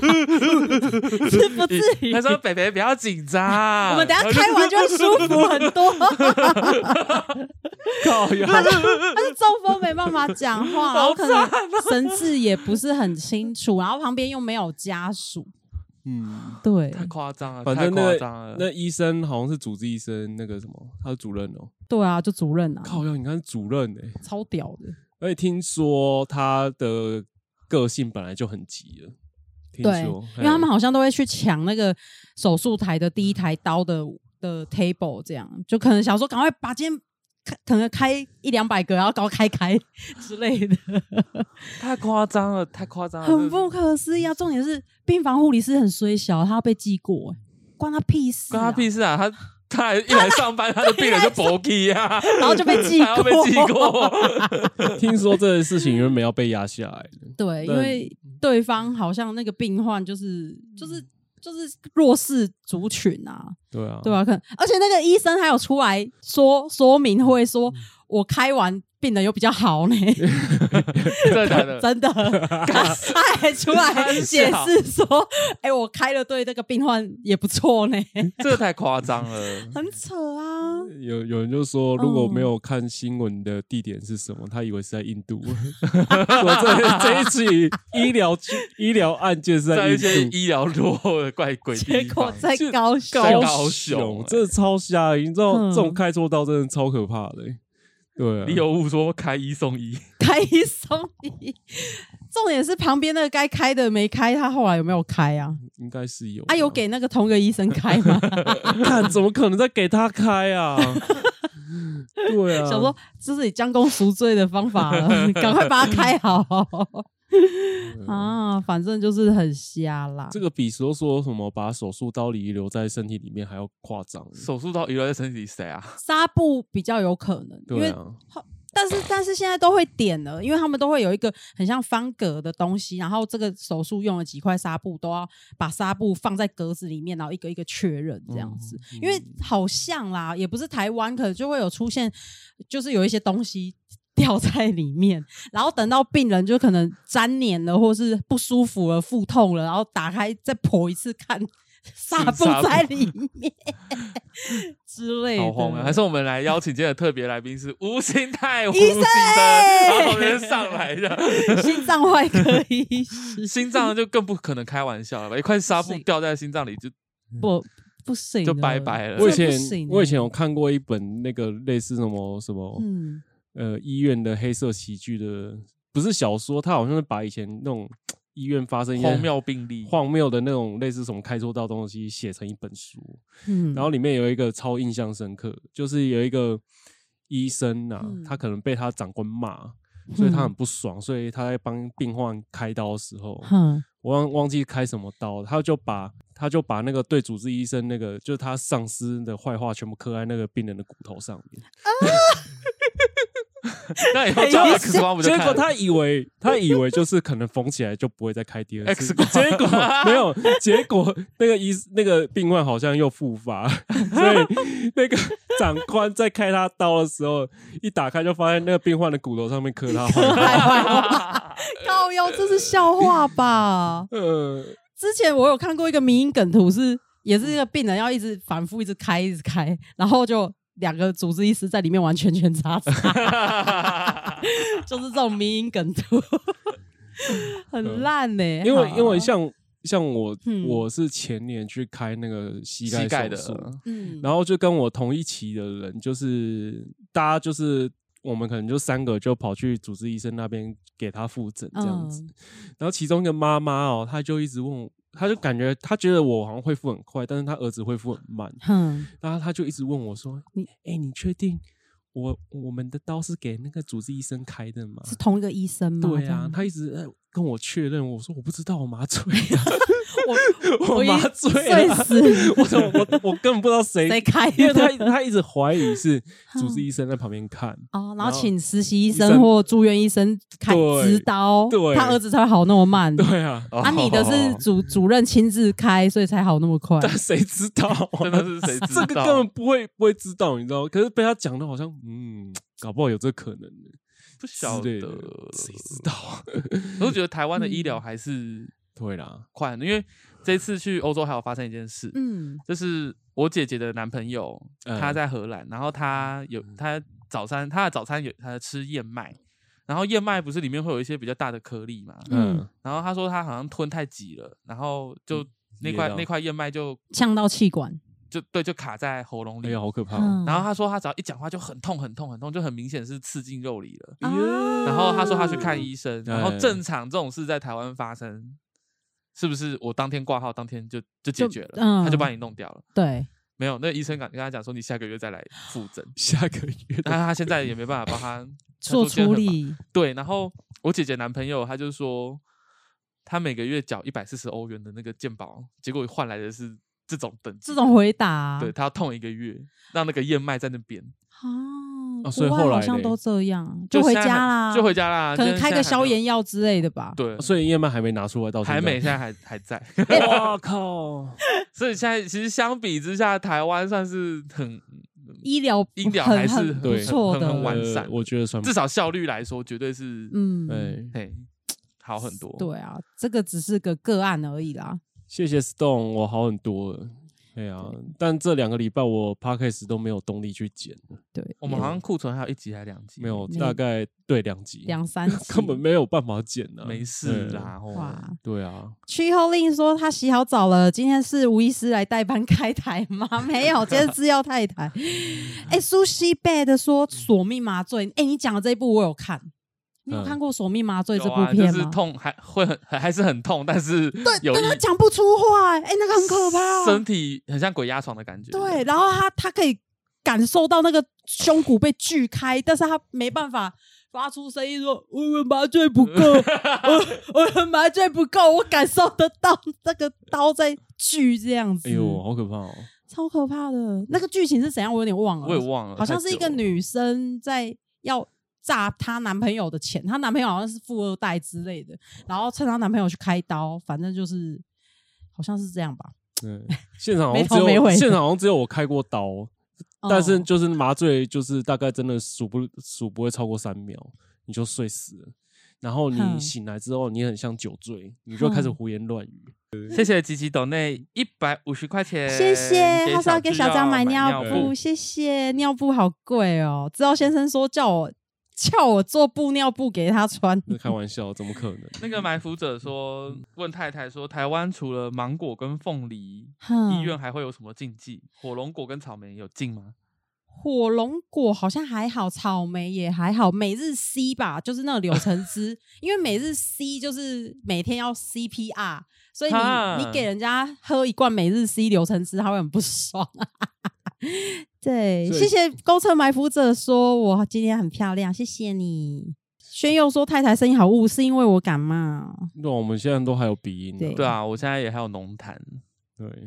不至于。 他说：“北北不要紧张， 我们等一下开完就会舒服很多。 靠呀” 他是他是中风没办法讲话，然后可能神志也不是很清楚，然后旁边又没有家属。 嗯， 对， 太夸张了， 反正那个那医生好像是主治医生，那个什么，他是主任哦。 对啊，就主任啊。 靠呀，你看是主任哎， 超屌的。 而且听说他的个性本来就很急了，听说， 因为他们好像都会去抢那个手术台的第一台刀的的 table， 这样就可能想说赶快把今天可能开一两百个，然后搞开开之类的， 太夸张了，太夸张了， 很不可思议啊！重点是病房护理师很衰小，他要被记过，关他屁事、啊， 关他屁事啊！他他来一来上班，他的病人就搏击啊， 然后就被记过， 被记过。 听说这件事情原本要被压下来的， 对，因为对方好像那个病患就是就是就是弱势族群啊， 对啊， 对啊，可能而且那个医生还有出来说说明会说，我开完病人有比较好呢， 真的假的？ 真的，他还出来解释说，哎、欸，我开了对这个病患也不错呢， 这个太夸张了， 很扯啊。 有有人就说，如果没有看新闻的地点是什么，他以为是在印度。说这这一起医疗医疗案件是在印度， 在一些医疗落后的怪鬼地方， 结果在高雄， 在高雄， 真的超吓人！你知道、嗯、这种开错刀真的超可怕的、欸。对、啊， 李有物说开一送一， 开一送一。重点是旁边那个该开的没开，他后来有没有开啊？ 应该是有。 啊，有给那个同个医生开吗？ 看，怎么可能再给他开啊？对啊， 想说这是你将功赎罪的方法了，赶快把它开好。啊，反正就是很瞎啦。 这个比说说什么把手术刀遗留在身体里面还要夸张。 手术刀遗留在身体里谁啊？ 纱布比较有可能， 对啊、因为但是但是现在都会点了，因为他们都会有一个很像方格的东西，然后这个手术用了几块纱布，都要把纱布放在格子里面，然后一个一个确认这样子。嗯、因为好像啦，也不是台湾，可能就会有出现，就是有一些东西掉在里面，然后等到病人就可能沾黏了，或是不舒服了、腹痛了，然后打开再剖一次看。纱布在里面之类的， 好慌啊！还是我们来邀请今天的特别来宾是吴兴泰吴医生，然后后面上来的心脏外科医师， 心脏就更不可能开玩笑了吧？一块纱布掉在心脏里就不不行， 就拜拜了。 我以前我以前有看过一本那个类似什么什么，嗯、呃医院的黑色喜剧的，不是小说，他好像是把以前那种。医院发生一些荒谬病例、 荒谬的那种类似什么开错刀东西，写成一本书。嗯，然后里面有一个超印象深刻，就是有一个医生啊，嗯、他可能被他长官骂，所以他很不爽，嗯、所以他在帮病患开刀的时候，嗯、我忘忘记开什么刀，他就把他就把那个对主治医生那个就是他上司的坏话全部刻在那个病人的骨头上面。啊那以后照 X 光不就看？ 结果他以为他以为就是可能缝起来就不会再开第二次 X 光，结果没有，结果那个医那个病患好像又复发，所以那个长官在开他刀的时候，一打开就发现那个病患的骨头上面刻他坏话。 靠腰，这是笑话吧？呃，之前我有看过一个迷因梗图是，也是这个病人要一直反复一直开一直开，然后就。两个主治医师在里面玩圈圈叉叉，就是这种迷因梗图，很烂呢、欸。 因为因为像像我、嗯、我是前年去开那个膝盖手术，嗯，然后就跟我同一期的人，就是大家就是我们可能就三个就跑去主治医生那边给他复诊这样子，嗯、然后其中一个妈妈哦，她就一直问我，她就感觉她觉得我好像恢复很快，但是她儿子恢复很慢，嗯，然后她就一直问我说：“你哎、欸，你确定我我们的刀是给那个主治医生开的吗？ 是同一个医生吗？” 对啊，他一直跟我确认，我说我不知道，我麻醉啊。 我我麻醉了，我我我根本不知道谁谁开的， 因为他他一直怀疑是主治医生在旁边看哦，然后请实习医生或住院医生开执刀， 对， 他儿子才会好那么慢。 对啊， 啊，你的是主主任亲自开，所以才好那么快。 但谁知道？ 真的是谁知道？ 这个根本不会不会知道，你知道？可是被他讲的好像嗯，搞不好有这可能， 不晓得， 谁知道？ 我觉得台湾的医疗还是。 对啦， 快，因为这次去欧洲还有发生一件事，嗯，就是我姐姐的男朋友，嗯、他在荷兰，然后他有他早餐，他的早餐有他吃燕麦，然后燕麦不是里面会有一些比较大的颗粒嘛，嗯，然后他说他好像吞太急了，然后就那块那块燕麦就呛到气管， 就对，就卡在喉咙里， 哎呀，好可怕、哦！ 然后他说他只要一讲话就很痛很痛很痛，就很明显是刺进肉里了。啊、然后他说他去看医生，然后正常这种事在台湾发生。是不是我当天挂号，当天就就解决了，嗯、他就帮你弄掉了？ 对， 没有，那个医生跟他讲说，你下个月再来复诊。 下个月， 但他现在也没办法帮他做处理。 对，然后我姐姐男朋友他就说，他每个月缴一百四十欧元的那个健保，结果换来的是这种等级， 这种回答、啊。 对，他要痛一个月，让那个燕麦在那边。 哦， 所以后来好像都这样，就回家啦， 就回家啦， 可能开个消炎药之类的吧。 对， 所以燕麦还没拿出来，到还没，现在还还在。 我靠！ 所以现在其实相比之下，台湾算是很医疗医疗还是很不错的， 很完善、 呃。我觉得算至少效率来说，绝对是嗯， 对，好很多。 对啊，这个只是个个案而已啦。 谢谢 Stone， 我好很多了。对啊，但这两个礼拜我 podcast 都没有动力去剪。 对， 我们好像库存还有一集还两集， 没有，大概对两集， 两三集， 根本没有办法剪啊。 没事啦， 哇， 对啊。 屈后令说他洗好澡了，今天是吴医师来代班开台吗？没有，今天是制药太太。哎、欸，苏西贝的说索命麻醉，哎、欸，你讲的这一部我有看。你有看过《索命麻醉》这部片吗？ 啊、就是痛还会很还是很痛，但是有对，但他讲不出话、欸，哎、欸，那个很可怕， 身体很像鬼压床的感觉。 对，然后他他可以感受到那个胸骨被锯开，但是他没办法发出声音说：“我的麻醉不够，我我的麻醉不够。”我感受得到那个刀在锯这样子。 哎呦，好可怕哦！ 超可怕的。那个剧情是怎样？我有点忘了， 我也忘了， 好像是一个女生在要诈她男朋友的钱，她男朋友好像是富二代之类的，然后趁她男朋友去开刀，反正就是好像是这样吧。 对，现场好像只有现场好像只有我开过刀，哦、但是就是麻醉，就是大概真的数不数不会超过三秒，你就睡死了。然后你醒来之后，你很像酒醉，你就开始胡言乱语。 谢谢吉吉斗内一百五十块钱， 谢谢。他说要给小张买尿布，谢谢。尿布好贵哦，知道先生说叫我。叫我做布尿布给他穿， 开玩笑，怎么可能？ 那个埋伏者说，问太太说，台湾除了芒果跟凤梨，医院还会有什么禁忌？火龙果跟草莓有禁吗？ 火龙果好像还好，草莓也还好。每日 C 吧，就是那个柳橙汁，因为每日 C 就是每天要 C P R， 所以你你给人家喝一罐每日 C 柳橙汁，他会很不爽。对，谢谢公车埋伏者说我今天很漂亮，谢谢你。轩佑说太太声音好雾，是因为我感冒。 对，我们现在都还有鼻音、啊。 对, 对啊，我现在也还有浓痰。 对。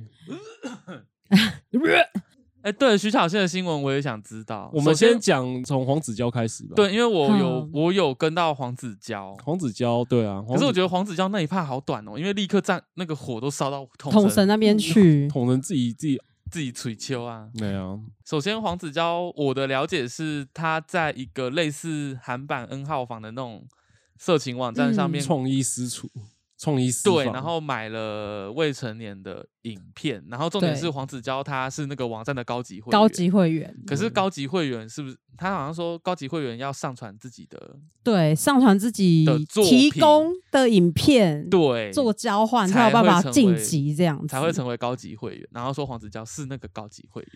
哎、欸，对，徐巧芯的新闻我也想知道。 我们先讲从黄子佼开始吧。 对，因为我有、嗯、我有跟到黄子佼， 黄子佼对啊。 可是我觉得黄子佼那一趴好短哦，因为立刻站那个火都烧到统统神那边去， 统神自己自己自己吹秋啊。 没有。 首先，黄子佼我的了解是他在一个类似韩版 N 号房的那种色情网站上面创、嗯、意私处。创意私对，然后买了未成年的影片，然后重点是黄子佼他是那个网站的高级会员， 高级会员。 可是高级会员是不是他好像说高级会员要上传自己的， 对，上传自己提供的影片， 对， 做交换才有办法晋级，这样子才会成为高级会员。然后说黄子佼是那个高级会员。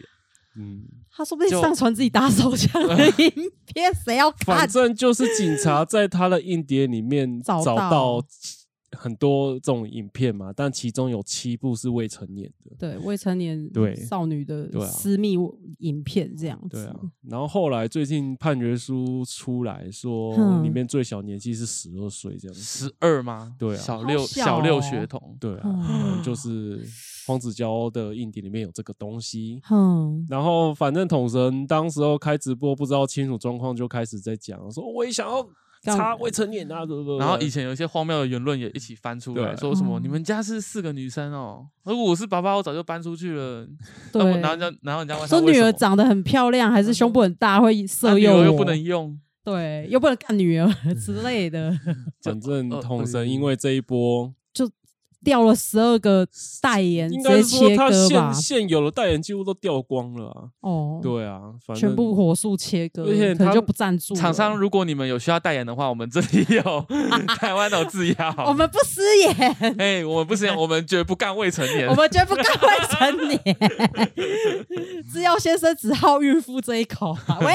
嗯，他说不定上传自己打手枪的影片，谁要看？ 反正就是警察在他的硬碟里面找到很多这种影片嘛，但其中有七部是未成年的， 对未成年对少女的私密影片这样子。 对啊，然后后来最近判决书出来说，里面最小年纪是十二岁这样子。 十二吗？ 对啊， 小六、 哦、 小六学童。 对啊，嗯、就是黄子佼的硬碟里面有这个东西。 嗯， 然后反正统神当时候开直播，不知道清楚状况就开始在讲说，我也想要。查未成年啊，对不对？ 然后以前有一些荒谬的言论也一起翻出来，说什么、嗯、你们家是四个女生哦，如果我是爸爸，我早就搬出去了。 对， 然后人家，然后人家问说女儿长得很漂亮，还是胸部很大会色诱我， 女儿又不能用， 对，又不能干女儿之类的。 反正统神因为这一波就。掉了十二个代言， 应该是说他现现有的代言几乎都掉光了啊！ 哦， 对啊，反正全部火速切割， 而且可能就不赞助。 厂商，如果你们有需要代言的话，我们这里有台湾的制药， 我们不食言。 哎、欸，我们不食言，我们绝不干未成年， 我们绝不干未成年。制药先生只好孕妇这一口、啊，喂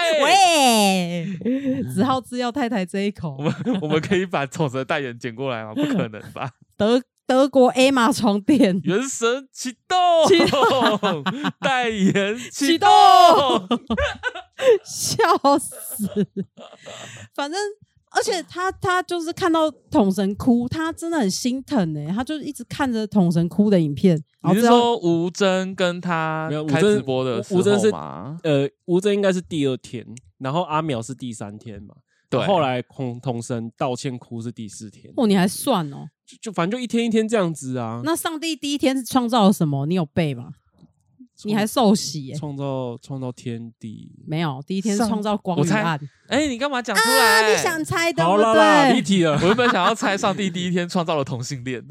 喂，只好制药太太这一口。 我们我们可以把统神的代言捡过来吗？不可能吧？ 德。德国 A 玛床垫， 原神启动， 启动代言启动， 笑死！反正，而且他他就是看到统神哭，他真的很心疼哎、欸，他就一直看着统神哭的影片。 你是说吴真跟他开直播的时候吗？ 吴真是呃，吴真应该是第二天，然后阿苗是第三天嘛。对，后来统统神道歉哭是第四天。 哦，你还算哦？ 就就反正就一天一天这样子啊。 那上帝第一天是创造了什么？你有背吗？你还受洗耶、欸？ 创造创造天地没有？第一天是创造光与暗。 哎、欸，你干嘛讲出来、 啊？你想猜对不对？ 好啦啦，离题了。 我原本想要猜上帝第一天创造了同性恋。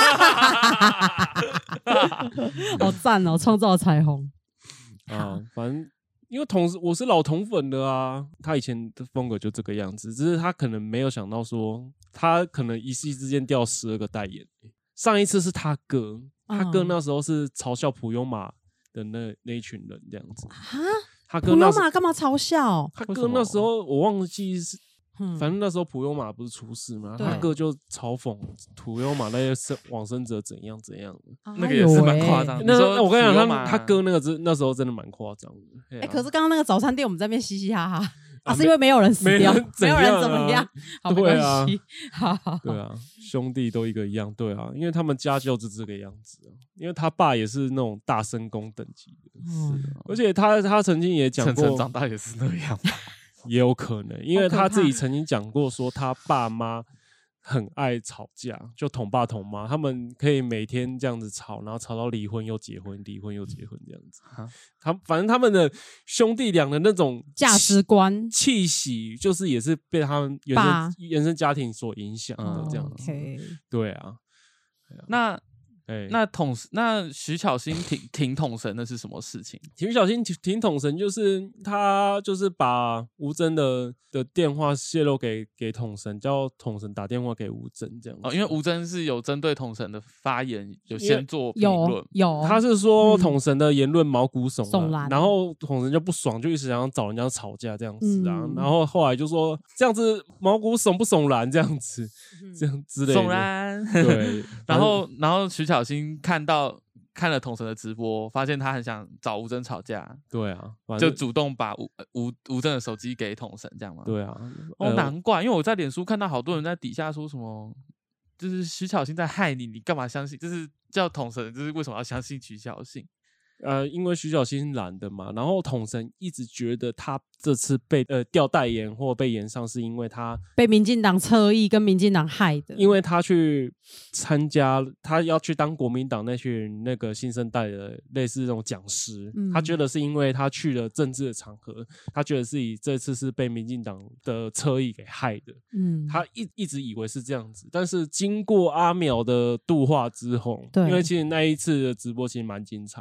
好赞哦！创造彩虹啊，反正。因为统我是老统粉的啊，他以前的风格就这个样子，只是他可能没有想到说，他可能一夕之间掉十二个代言。上一次是他哥，他哥那时候是嘲笑普悠玛的那那一群人这样子啊。他哥普悠玛干嘛嘲笑？ 他哥那时候我忘记是。反正那时候普悠玛不是出事嘛，他哥就嘲讽普悠玛那些往生者怎样怎样的， 那个也是蛮夸张的。 那我跟你讲，他他哥那个真那时候真的蛮夸张的。 哎、欸，可是刚刚那个早餐店我们在那边嘻嘻哈哈，啊，是因为没有人死掉，没有人怎么样，好没关系。好好， 对啊，兄弟都一个一样，对啊，因为他们家就是这个样子啊，因为他爸也是那种大神功等级的， 嗯， 而且他他曾经也讲过， 晨晨长大也是那样吧。 也有可能，因为他自己曾经讲过，说他爸妈很爱吵架，就统爸统妈，他们可以每天这样子吵，然后吵到离婚又结婚，离婚又结婚这样子。他反正他们的兄弟俩的那种价值观、 气息，就是也是被他们原生原生家庭所影响的这样子。 嗯 okay、 对啊， 那。欸、那统那徐巧芯挺挺统神的是什么事情？ 徐巧芯挺统神就是他就是把吴真的的电话泄露给给统神，叫统神打电话给吴真这样子。 哦，因为吴真是有针对统神的发言有先做评论， 有他是说统神的言论毛骨悚然、嗯， 然后统神就不爽，就一直想要找人家吵架这样子啊。嗯、然后后来就说这样子毛骨悚不悚然这样子，嗯、这样之类的。 悚然， 对。 然后然后徐巧芯看到看了统神的直播，发现他很想找吴真吵架， 对啊， 就主动把吴吴吴真的手机给统神，这样吗？ 对啊， 哦，呃、难怪，因为我在脸书看到好多人在底下说什么，就是徐巧芯在害你，你干嘛相信？就是叫统神，就是为什么要相信徐巧芯？ 呃，因为徐巧芯懒的嘛，然后统神一直觉得他这次被呃调代言或被延上，是因为他被民进党侧翼跟民进党害的， 因为他去参加，他要去当国民党那群那个新生代的类似这种讲师、嗯，他觉得是因为他去了政治的场合，他觉得自己这次是被民进党的侧翼给害的，嗯，他一一直以为是这样子，但是经过阿苗的度化之后，对，因为其实那一次的直播其实蛮精彩，嗯。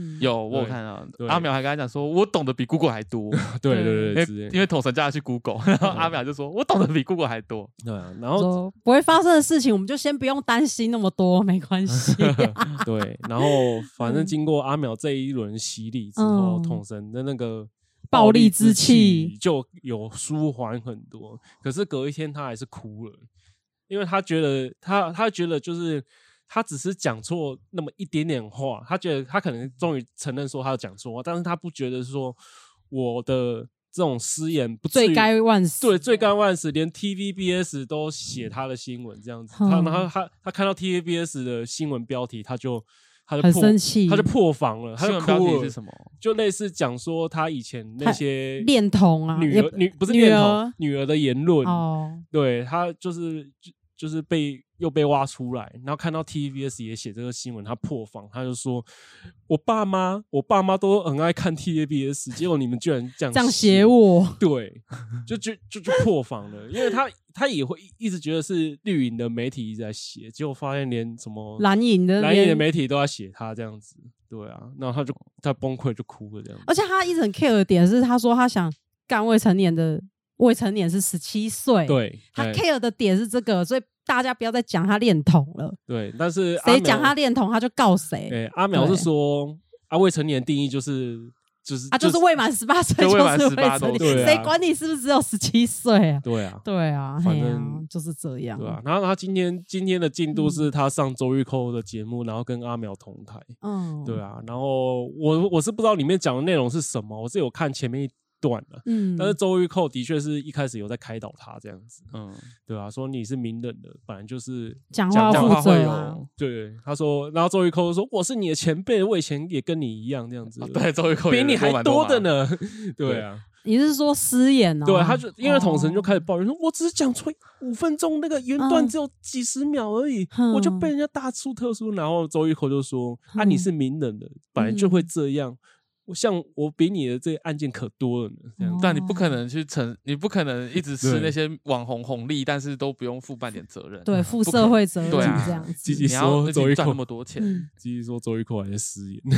嗯， 有我有看到，阿苗还跟他讲说，我懂得比 Google 还多。 对对对， 因为因为统神叫他去 Google， 然后阿苗就说，我懂得比 Google 还多。 对啊，然后不会发生的事情，我们就先不用担心那么多，没关系、啊。 对，然后反正经过阿苗这一轮洗礼之后，统、嗯、神的那个暴力之气就有舒缓很多。可是隔一天他还是哭了，因为他觉得他他觉得就是他只是讲错那么一点点话，他觉得他可能终于承认说他讲错话，但是他不觉得说我的这种失言不罪该万死， 对，罪该万死，连 T V B S 都写他的新闻这样子。嗯、他然后他他看到 T V B S 的新闻标题，他就他就很生气， 他就破防了。他就哭了。 新闻标题是什么？ 就类似讲说他以前那些恋童啊， 女儿女不是恋童，女儿的言论。哦，对他就是就就是被。又被挖出来，然后看到 T V B S 也写这个新闻，他破防，他就说：“我爸妈，我爸妈都很爱看 T V B S， 结果你们居然这样这样写我。” 对，就就就就破防了，因为他他也会一直觉得是绿营的媒体一直在写，结果发现连什么蓝营的蓝营的媒体都在写他这样子，对啊，然后他就他崩溃就哭了这样子。 而且他一直很 care 的点是，他说他想干未成年的，未成年是十七岁， 对， 他 care 的点是这个，所以。大家不要再讲他恋童了。 对，但是谁讲他恋童，他就告谁。 对，阿苗是说，啊，未成年定义就是就是啊，就是未满十八岁就是未成年，谁管你是不是只有十七岁啊？ 对啊， 对啊，反正就是这样。 对啊，然后他今天今天的进度是他上周玉蔻的节目，然后跟阿苗同台。嗯，对啊，然后我我是不知道里面讲的内容是什么，我是有看前面一。断了，嗯，但是周玉蔻的确是一开始有在开导他这样子，嗯，对啊，说你是名人的，本来就是讲话负责啊， 对，他说，然后周玉蔻说我是你的前辈，我以前也跟你一样这样子， 哦、对，周玉蔻比你还多的呢，对啊， 你是说失言哦？ 对，他就因为统神就开始抱怨说，我只是讲错五分钟，那个原段只有几十秒而已，嗯、我就被人家大出特出，然后周玉蔻就说，嗯、啊，你是名人的，本来就会这样。嗯像我比你的这个案件可多了呢，这样， 但你不可能去承，你不可能一直吃那些网红红利，但是都不用负半点责任， 对，负社会责任这样子。 积极说周玉蔻赚那么多钱， 积极说周玉蔻还在失言。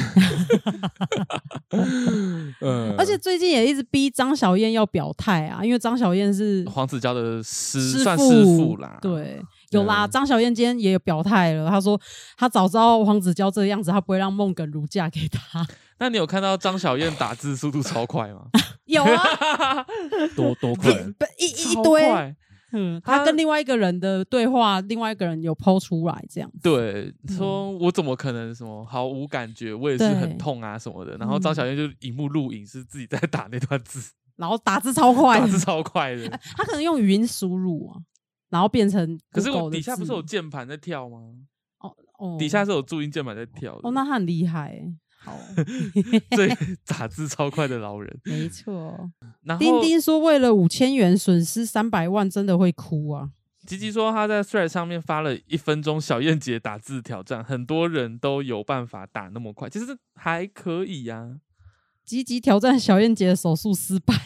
嗯，而且最近也一直逼张小燕要表态啊，因为张小燕是黄子佼的师，算师父啦， 对。有啦，张小燕今天也有表态了。她说她早知道黄子佼这个样子，她不会让孟耿如嫁给他。 那你有看到张小燕打字速度超快吗？ 有啊， 多多快， 一一堆。嗯，他跟另外一个人的对话，另外一个人有 po 出来这样子。 对，说我怎么可能什么毫无感觉，我也是很痛啊什么的。然后张小燕就荧幕录影是自己在打那段字， 然后打字超快， 打字超快的。 他可能用语音输入啊。然后变成， 可是我底下不是有键盘在跳吗？哦哦，底下是有注音键盘在跳的。 哦，那他很厉害欸。好， 所以打字超快的老人， 没错。丁丁说，为了五千元损失三百万，真的会哭啊。 吉吉说他在 Threads 上面发了一分钟小燕姐打字挑战，很多人都有办法打那么快，其实还可以呀、啊。 吉吉挑战小燕姐的手速失败，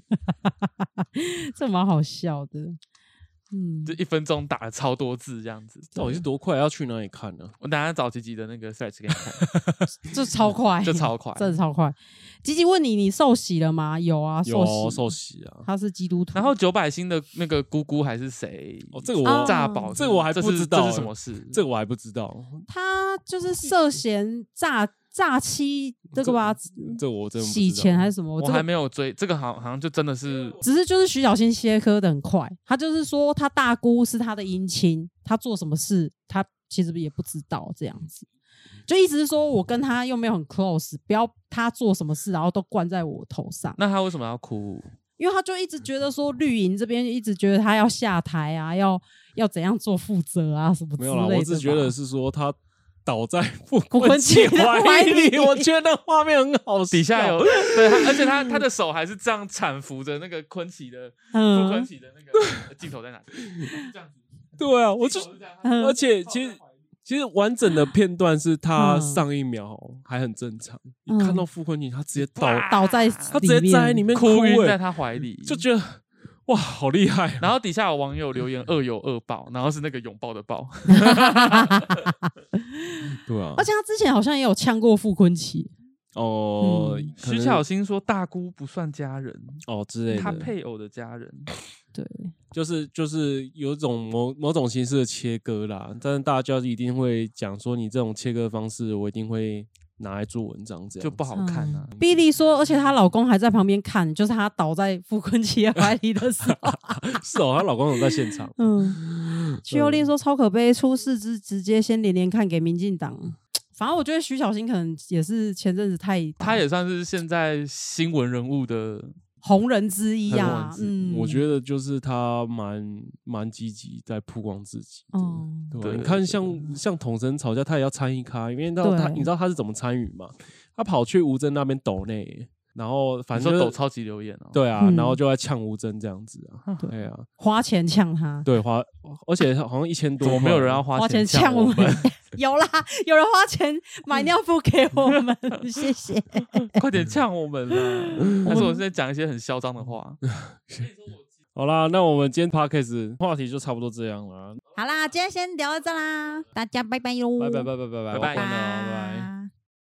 这蛮好笑的。 嗯，就一分钟打了超多字这样子， 到底是多快？要去哪里看呢？ 我等一下找吉吉的那个 Threads 给你看， 这超快， 这超快， 真的超快。吉吉问你，你受洗了吗？有啊，受洗， 有受洗啊。 他是基督徒。 然后九百星的那个姑姑还是谁？ 哦，这个我诈保， 这个我还不知道这是什么事？ 这个我还不知道。 他就是涉嫌诈。诈欺这个吧， 这, 这我真的洗钱还是什么？ 我, 我还没有追这个好，好像就真的是， 只是就是徐小新切割的很快。他就是说，他大姑是他的姻亲，他做什么事，他其实也不知道这样子。就意思是说我跟他又没有很 close， 不要他做什么事，然后都灌在我头上。 那他为什么要哭？ 因为他就一直觉得说绿营这边一直觉得他要下台啊，要要怎样做负责啊什么之类的。 没有啦，我只觉得是说他。倒在傅昆萁怀里，我觉得画面很好笑。 底下有对，而且他他的手还是这样搀扶着那个昆萁的傅昆萁的那个镜头在哪里？这样子。 对啊，我就而且其实其实完整的片段是他上一秒还很正常，你看到傅昆萁他直接倒倒在他直接站在里面哭晕在他怀里， 就觉得。哇，好厉害、啊！ 然后底下有网友留言恶有恶报，然后是那个拥抱的抱。 对啊， 而且他之前好像也有呛过傅昆萁， 哦， 嗯、 徐巧芯说大姑不算家人哦之类的， 他配偶的家人。 对， 就是就是有种某某种形式的切割啦，但是大家就一定会讲说你这种切割方式，我一定会拿来做文章，这样就不好看啊。 嗯、碧丽说，而且她老公还在旁边看，就是她倒在傅昆萁的怀里的时候。 是哦，她老公有在现场。 嗯，徐幼令说超可悲，出事之直接先连连看给民进党。反正我觉得徐巧芯可能也是前阵子太， 他也算是现在新闻人物的红人之一啊。嗯， 我觉得就是他蛮蛮积极在曝光自己的，哦、对吧？你看像像统神吵架，他也要参与咖，因为他你知道他是怎么参与吗？他跑去吴峥那边抖内。然后反正、就是、 抖超级留言哦， 对啊，嗯、然后就在呛吴峥这样子啊，对啊， 花钱呛他， 对花，而且好像一千多， 怎么没有人要花钱呛我们？ 有啦，有人花钱买尿布给我们，谢谢， 快点呛我们啦！但是我现在讲一些很嚣张的话。 好啦，那我们今天 podcast 话题就差不多这样了。 好啦，今天先聊到这啦，大家拜拜哟， 拜拜拜拜拜拜拜拜。